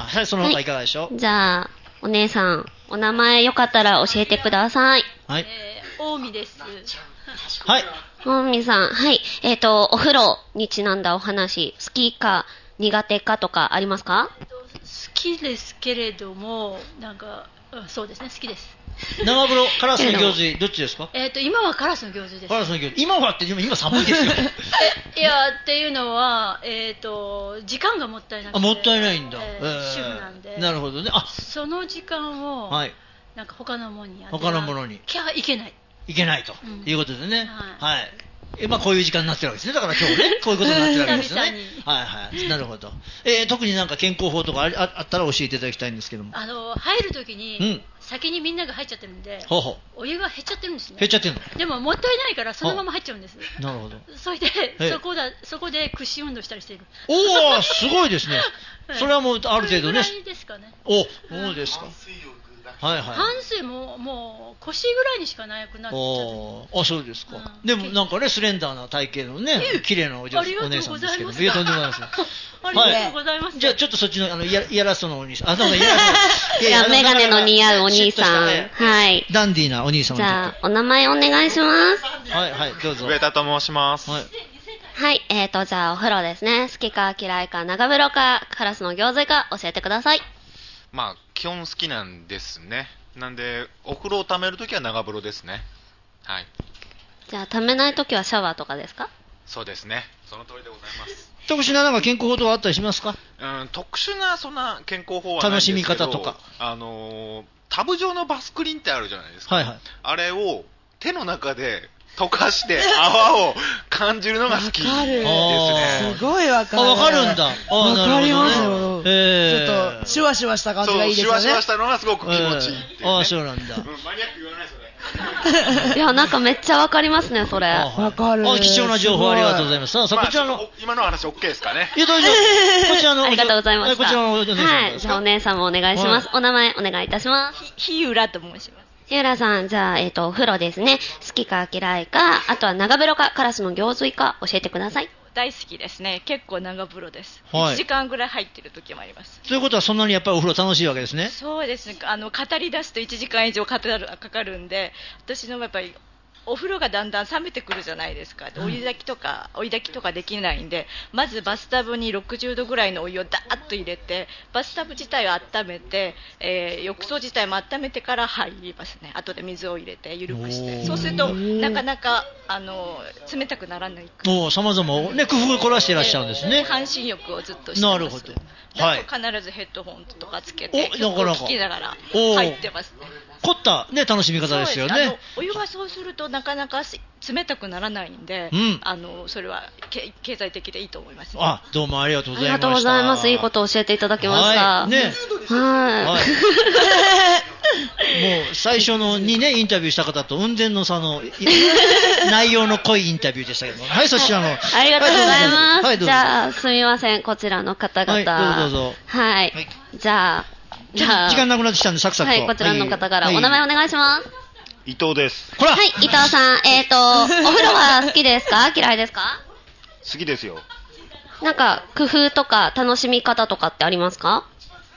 はい、その他いかがでしょう？ じゃあ、お姉さん、お名前よかったら教えてください。 はい。 大海です。 はい。 大海さん、はい。お風呂にちなんだお話、好きか苦手かとかありますか？ 好きですけれども、なんか、そうですね、好きです。 長風呂、カラスの行水、どっちですか？ 今はカラスの行水です。 カラスの行水。今はって今寒いですよ。 いや、っていうのは、時間がもったいなくて。 もったいないんだ。 主婦なんで。 なるほどね。 その時間を、 はい。 なんか他のものに他のものに。 いけない。 いけないということでね。はい。こういう時間になってるわけですね。だから今日ね、こういうことになってるわけですよね。はい。なるほど。特になんか健康法とかあったら教えていただきたいんですけども。 入るときに、先にみんなが入っちゃってるんで、お湯が減っちゃってるんですね。 減っちゃってるの？ でももったいないからそのまま入っちゃうんです。 なるほど。 それで、そこで屈伸運動したりしている。 おー、すごいですね。それはもうある程度ね。 そうですかね。 そうですか。はい。 半水もう腰ぐらいにしかなくなっちゃって。 そうですか。でもなんかね、スレンダーな体型のね、綺麗なお姉さんですけど。いや、とんでもないです。 ありがとうございます。 じゃあちょっとそっちのいやらしそうなお兄さん。 メガネの似合うお兄さん。はい。 ダンディーなお兄さん。 じゃあお名前お願いします。 はい、どうぞ。 上田と申します。 はい。じゃあお風呂ですね。好きか嫌いか長風呂かカラスの行水か教えてください。 基本好きなんですね。なんでお風呂をためるときは長風呂ですね。はい。 じゃあためないときはシャワーとかですか？ そうですね。その通りでございます。 特殊ななんか健康法とかあったりしますか？ 特殊なそんな健康法はないんですけど、 楽しみ方とかタブ状のバスクリンってあるじゃないですか。 はい。 あれを手の中で溶かして泡を感じるのが好きですね。 すごいわかる。 わかるんだ。 わかりますよ。ちょっとシュワシュワした感じがいいですよね。 シュワシュワしたのがすごく気持ちいいっていうね。 そうなんだ。 マニアック言わないそれ。 いや、なんかめっちゃわかりますね、それ。 わかる。 貴重な情報ありがとうございます。さあ、こちらの。 今の話 OK ですかね。 いや、大丈夫。こちらの。 ありがとうございました。 こちらの。はい。 じゃあお姉さんもお願いします。お名前お願いいたします。 日浦と申します。 日浦さん、じゃあ、お風呂ですね。好きか嫌いか、あとは長風呂か、カラスの行水か、教えてください。 大好きですね。結構長風呂です。はい、1時間ぐらい入ってる時もあります。 ということはそんなにやっぱりお風呂楽しいわけですね。 そうですね。語り出すと1時間以上かかるんで、私のやっぱりお風呂がだんだん冷めてくるじゃないですか。追い炊きとかできないんで、まずバスタブに60度ぐらいのお湯をダーッと入れて、バスタブ自体を温めて、浴槽自体も温めてから入りますね。後で水を入れて緩くして、そうするとなかなか冷たくならない。 さまざまね、工夫を凝らしていらっしゃるんですね。 半身浴をずっとしてます。なるほど。はい。必ずヘッドホンとかつけて曲を聴きながら入ってますね。 凝ったね、楽しみ方ですよね。 お湯がそうするとなかなか冷たくならないんで、それは経済的でいいと思います、ね。 どうもありがとうございました。 ありがとうございます。いいことを教えていただきました。 はい。ね。はい。もう最初にね、インタビューした方と雲仙の差の内容の濃いインタビューでしたけども。はい、そちらの。 ありがとうございます。じゃあ、すみません、こちらの方々。 はい、どうぞ。 はい。じゃあ、 時間なくなってきたんで、サクサクと。 はい、こちらの方からお名前お願いします。 伊藤です。 はい、伊藤さん、お風呂は好きですか？嫌いですか？ 好きですよ。 なんか、工夫とか楽しみ方とかってありますか？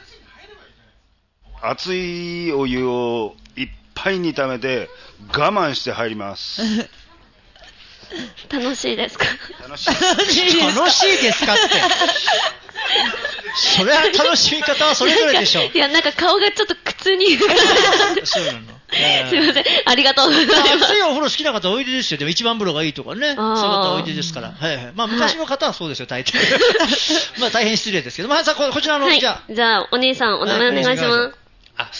熱いお湯をいっぱいに溜めて我慢して入ります。 楽しいですか？ 楽しいですかって。それは楽しみ方はそれぞれでしょう。 いや、なんか顔がちょっと苦痛にそうなの。 すいません。ありがとうございます。 熱いお風呂好きな方おいでですよ。でも一番風呂がいいとかね。そういう方おいでですから。はいはい。まあ昔の方はそうですよ、大抵。まあ大変失礼ですけど。まあさあ、こちらの、 じゃあ、お兄さん、お名前お願いします。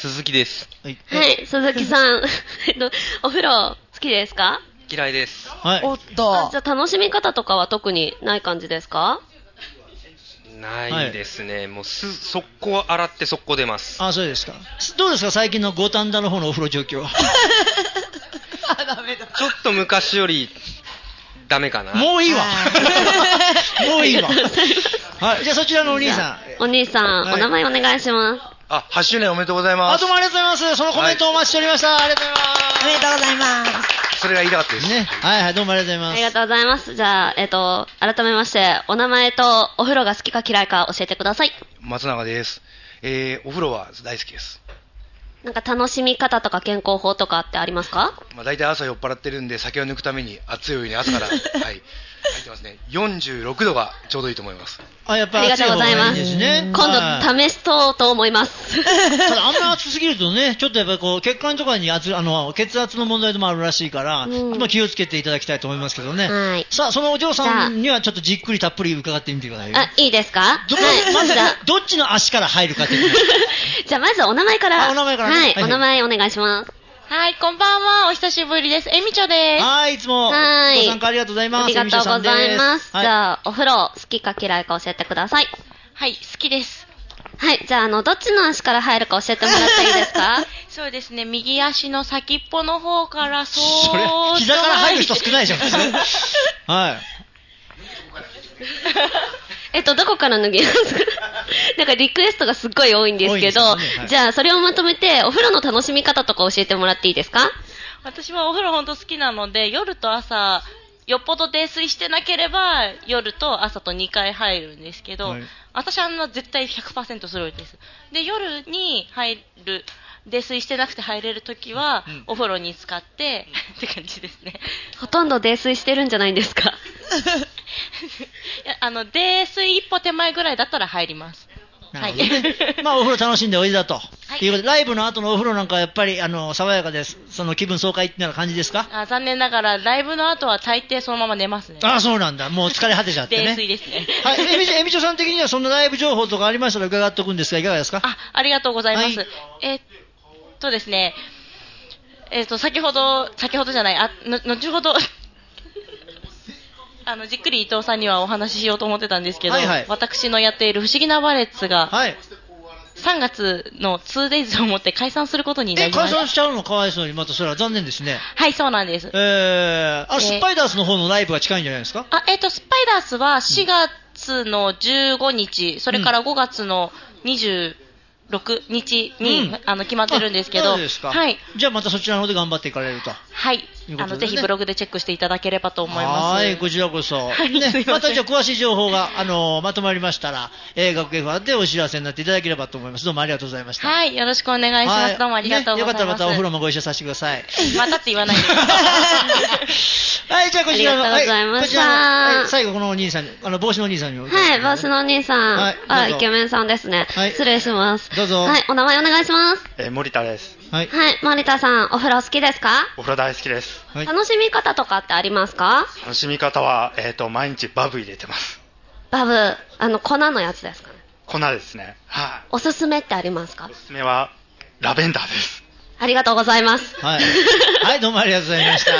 鈴木です。 はい、鈴木さん。お風呂好きですか？ 嫌いです。 はい。 おっと。 じゃあ楽しみ方とかは特にない感じですか？ ないですね。もう速攻洗って速攻出ます。 そうですか。どうですか、最近の五反田の方のお風呂状況は。 ダメだ。ちょっと昔よりダメかな。 もういいわ。もういいわ。はい。じゃあそちらのお兄さん。お兄さん、お名前お願いします。 8周年おめでとうございます。 どうもありがとうございます。そのコメントをお待ちしておりました。ありがとうございます。 おめでとうございます。 それが言いたかったですね。はいはい、どうもありがとうございます。 ありがとうございます。じゃあ、改めまして、お名前とお風呂が好きか嫌いか教えてください。 松永です。お風呂は大好きです。 なんか楽しみ方とか健康法とかってありますか？ 大体朝酔っ払ってるんで、酒を抜くために熱いお湯に朝から、はい、入ってますね。46度がちょうどいいと思います。 やっぱり熱い方がいいですね。 今度試そうと思います。 ただあんまり熱すぎるとね、ちょっとやっぱりこう血管とかに血圧の問題でもあるらしいから、気をつけていただきたいと思いますけどね。 はい。 さあ、そのお嬢さんにはちょっとじっくりたっぷり伺ってみてくださいよ。 いいですか？ まずどっちの足から入るかっていう。 じゃあまずお名前から。 お名前から。 はい、お名前お願いします。 はい、こんばんは。お久しぶりです。えみちょです。 はい、いつもご参加ありがとうございます。 ありがとうございます。じゃあ、お風呂好きか嫌いか教えてください。 はい、好きです。 はい、じゃあ、どっちの足から入るか教えてもらっていいですか？ そうですね、右足の先っぽの方からそれ、膝から入る人少ないじゃん。はい。 どこから脱ぎますか？なんかリクエストがすっごい多いんですけど、じゃあそれをまとめてお風呂の楽しみ方とか教えてもらっていいですか？ 私はお風呂ほんと好きなので、夜と朝、よっぽど泥酔してなければ夜と朝と2回入るんですけど、私は絶対 100% するです。で、夜に入る、泥酔してなくて入れるときは、お風呂に浸かってって感じですね。 ほとんど泥酔してるんじゃないんですか？ 泥酔一歩手前ぐらいだったら入ります。 はい。まあお風呂楽しんでおいでだと。はい。ということで、ライブの後のお風呂なんかはやっぱり爽やかです。その気分爽快っていうような感じですか？ 残念ながらライブの後は大抵そのまま寝ますね。 そうなんだ。もう疲れ果てちゃってね。 泥酔ですね。 はい。えみちょさん的にはそんなライブ情報とかありましたら伺っておくんですが、いかがですか？ ありがとうございます。ですね、先ほどじゃない、後ほど、じっくり伊藤さんにはお話ししようと思ってたんですけど、私のやっている不思議なバレッツが、 3月の 2days をもって解散することになりました。 解散しちゃうのかわいそうに、またそれは残念ですね。 はい、そうなんです。 スパイダースの方のライブが近いんじゃないですか？ スパイダースは4月の15日、それから5月の26日に、決まってるんですけど、 そうですか。はい。じゃあまたそちらの方で頑張っていかれると。 はい。ぜひブログでチェックしていただければと思います。 はい、こちらこそ。ね、またじゃあ詳しい情報が、まとまりましたら、学芸フでお知らせになっていただければと思います。どうもありがとうございました。 はい、よろしくお願いします。どうもありがとうございます。 よかったらまたお風呂もご一緒させてください。 またって言わないでください。 はい、じゃあこちらの、 ありがとうございました。 最後このお兄さんに、帽子のお兄さんに。 はい、帽子のお兄さん。イケメンさんですね。失礼します。 どうぞ。 はい、お名前お願いします。 森田です。 はい、森田さん、お風呂好きですか？ お風呂大好きです。 楽しみ方とかってありますか？ 楽しみ方は、毎日バブ入れてます。 バブ、粉のやつですかね？ 粉ですね。はい。 おすすめってありますか？ おすすめは、ラベンダーです。 ありがとうございます。 はい。はい、どうもありがとうございました。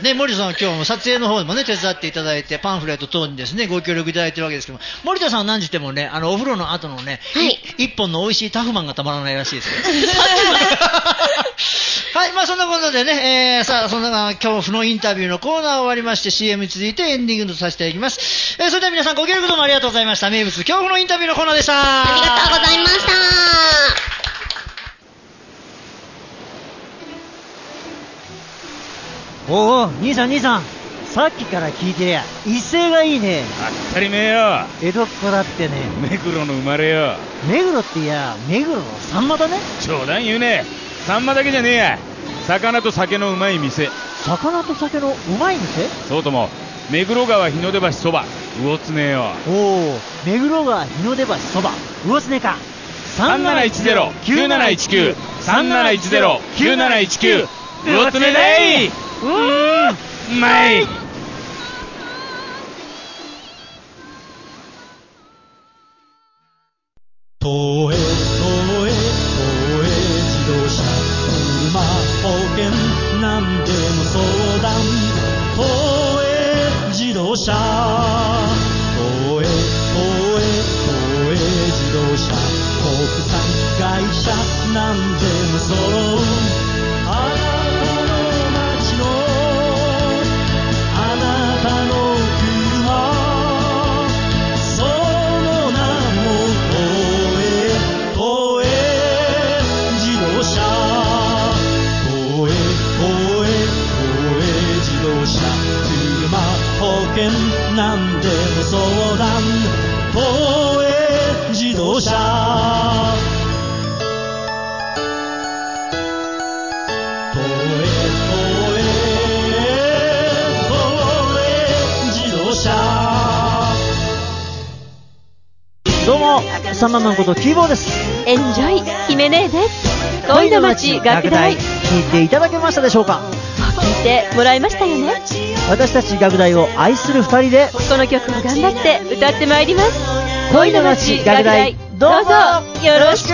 ね、森田さんは今日も撮影の方もね、手伝っていただいて、パンフレット等にですね、ご協力いただいてるわけですけども、森田さんは何時ってもね、お風呂の後のね、一本の美味しいタフマンがたまらないらしいですよ。はい、まあそんなことでね、さあ、そんな今日のインタビューのコーナー終わりまして、CM に続いてエンディングとさせていただきます。それでは皆さんご協力どうもありがとうございました。名物、恐怖のインタビューのコーナーでした。 ありがとうございました。 おお、兄さん、さっきから聞いてりゃ威勢がいいね。 当たり前よ。 江戸っ子だってね。 目黒の生まれよ。 目黒っていや、目黒のサンマだね。 冗談言うね。サンマだけじゃねえや。魚と酒のうまい店。 魚と酒のうまい店？ そうとも目黒川日の出橋そば魚常よ。 おお、目黒川日の出橋そば魚常か。 3710-9719 3710-9719魚常だい。うまい。 東映自動車車保険なんでも相談東映自動車東映自動車国産会社なんでも揃うあなたの街のあなたの車その名も東映自動車東映自動車車保険なんでも相談東映自動車どうも、サンママンことキーボーです。 エンジョイ姫姉です。恋の街学大、 聞いていただけましたでしょうか？ 聞いてもらいましたよね。 私たち学大を愛する二人でこの曲を頑張って歌ってまいります。 恋の街学大、どうぞよろしく。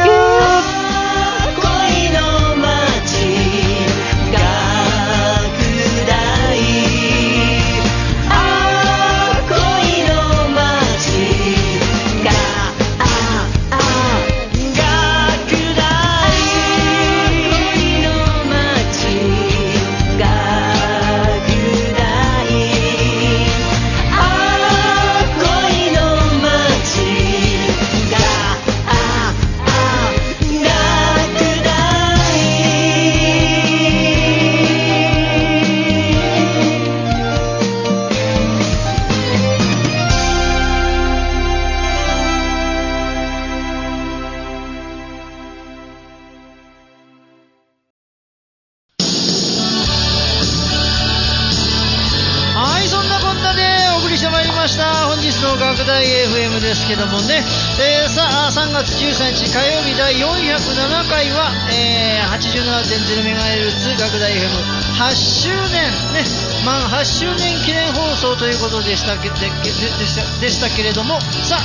けどもね、さあ3月13日火曜日第407回は、87.0MHz 学大 FM8 周年ね、満8周年記念放送ということでしたけれども、さあ、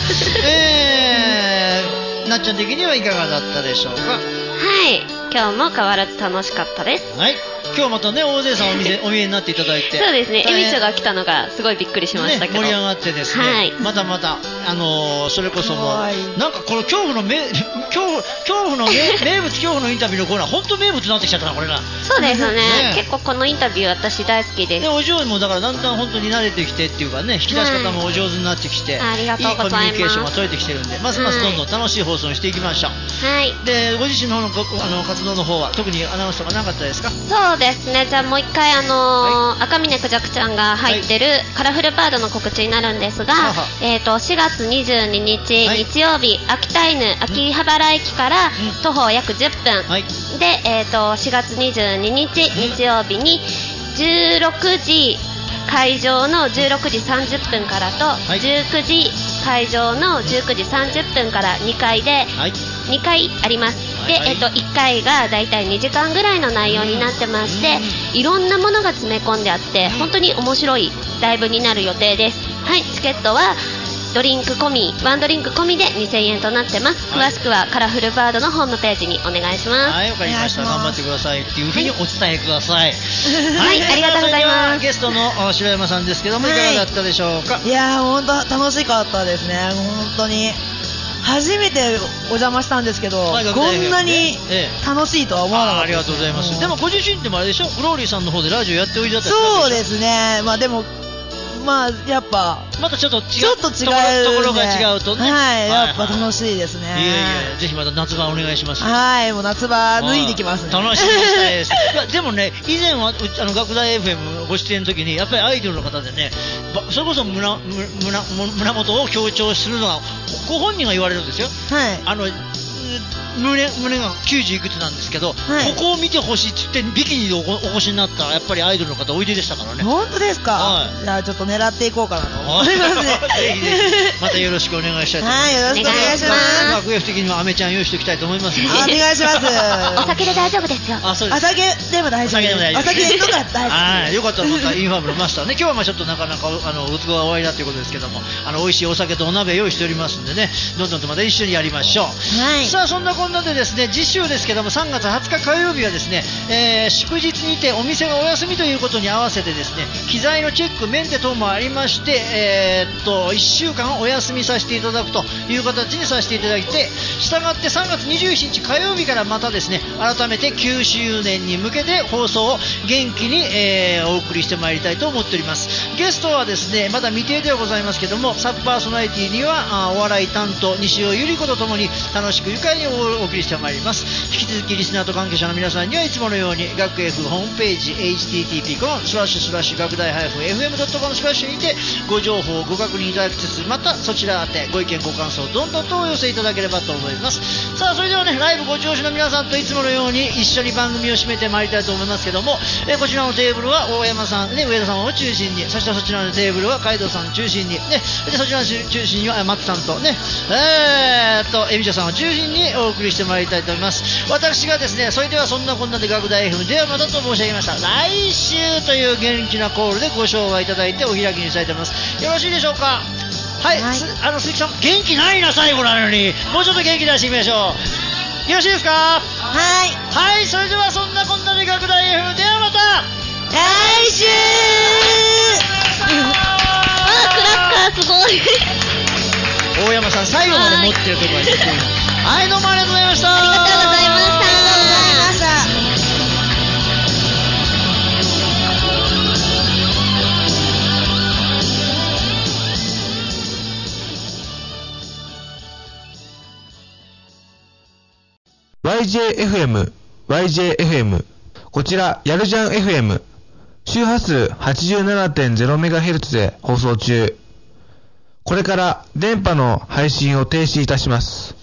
なっちゃん的にはいかがだったでしょうか？ はい、今日も変わらず楽しかったです。 はい。 今日またね、大勢さんお見えになっていただいて。 そうですね、エミチョが来たのがすごいびっくりしましたけど。 盛り上がってですね、はい、また、それこそもう、なんかこの恐怖の名物恐怖のインタビューのコーナー、本当名物になってきちゃったな、これな。 そうですね、結構このインタビュー私大好きです。 で、お嬢もだからだんだん本当に慣れてきてっていうかね、引き出し方もお上手になってきて、 ありがとうございます。 いいコミュニケーションが取れてきてるんで、ますますどんどん楽しい放送にしていきましょう。 はい。 で、ご自身の方の活動の方は特にアナウンスとかなかったですか？ そうですね、じゃあもう一回赤嶺クジャクちゃんが入ってるカラフルバードの告知になるんですが、4月22日、日曜日、秋田犬秋葉原駅から徒歩約10分、で、4月22日、日曜日に16時会場の16時30分からと、19時会場の19時30分から2回で、2回あります。で、1回がだいたい2時間ぐらいの内容になってまして、いろんなものが詰め込んであって本当に面白いライブになる予定です。はい、チケットはドリンク込み、ワンドリンク込みで2000円となってます。詳しくはカラフルバードのホームページにお願いします。 はい、わかりました。頑張ってくださいっていうふうにお伝えください。 はい、ありがとうございます。 ゲストの白山さんですけども、いかがだったでしょうか？ いやー、本当楽しかったですね。本当に初めてお邪魔したんですけど、こんなに楽しいとは思わなかったです。 ありがとうございます。でもご自身でもあれでしょ、グローリーさんの方でラジオやっておいでだったり。 そうですね。でもやっぱまたちょっと違うところが違うとね。 はい、やっぱ楽しいですね。 いやぜひまた夏場お願いします。 はい、もう夏場脱いできますね。 楽しみにしたいです。いやでもね、以前は学大 FM ご出演の時にやっぱりアイドルの方でね、それこそ胸元を強調するのはご本人が言われるんですよ。はい。胸が90いくつなんですけど、ここを見てほしいって言ってビキニでお越しになったらやっぱりアイドルの方おいででしたからね。 本当ですか？じゃあちょっと狙っていこうかなと思いますね。 ぜひぜひまたよろしくお願いしたいと思います。 はい、よろしくお願いします。 学園的にもアメちゃん用意しておきたいと思います。 お願いします。 お酒で大丈夫ですよ。 あ、そうです。 お酒でも大丈夫です。お酒とか大丈夫です。 はい、よかったらまたインファームのマスターね、今日はちょっとなかなかうつごが終わりだということですけども、美味しいお酒とお鍋用意しておりますんでね、どんどんとまた一緒にやりましょう。はい。さあそんなこんなでですね、次週ですけども3月20日火曜日はですね、祝日にてお店がお休みということに合わせてですね、機材のチェックメンテ等もありまして、1週間お休みさせていただくという形にさせていただいて、したがって3月27日火曜日からまたですね、改めて9周年に向けて放送を元気に、お送りしてまいりたいと思っております。ゲストはですね、まだ未定ではございますけども、サブパーソナリティにはお笑い担当西尾由里子とともに楽しく愉快にお送りしてまいります。引き続きリスナーと関係者の皆さんにはいつものように学 F ホームページ http:// 学大 -fm.com/ にてご情報をご確認いただきつつ、またそちら宛てご意見ご感想どんどんとお寄せいただければと思います。さあそれではね、ライブご聴取の皆さんといつものように一緒に番組を締めてまいりたいと思いますけども、こちらのテーブルは大山さん、ね、上田さんを中心に、そしてそちらのテーブルは海藤さん中心に、ね、でそちらの中心には松さんとね、エミチョさんを中心にお送りしてまいりたいと思います。私がですね、それではそんなこんなで学大 FM ではまたと申し上げました。来週という元気なコールでご紹介いただいてお開きにしたいと思います。よろしいでしょうか？はい、鈴木さん元気ないな最後なのに、もうちょっと元気出してみましょう。よろしいですか？ はい、 それではそんなこんなで学大 FM ではまた来週クラッカーすごい。 大山さん最後まで持ってるところがすごいな。はい、どうもありがとうございました。 ありがとうございました。 YJFM こちらやるじゃん FM 周波数 87.0MHz で放送中。これから電波の配信を停止いたします。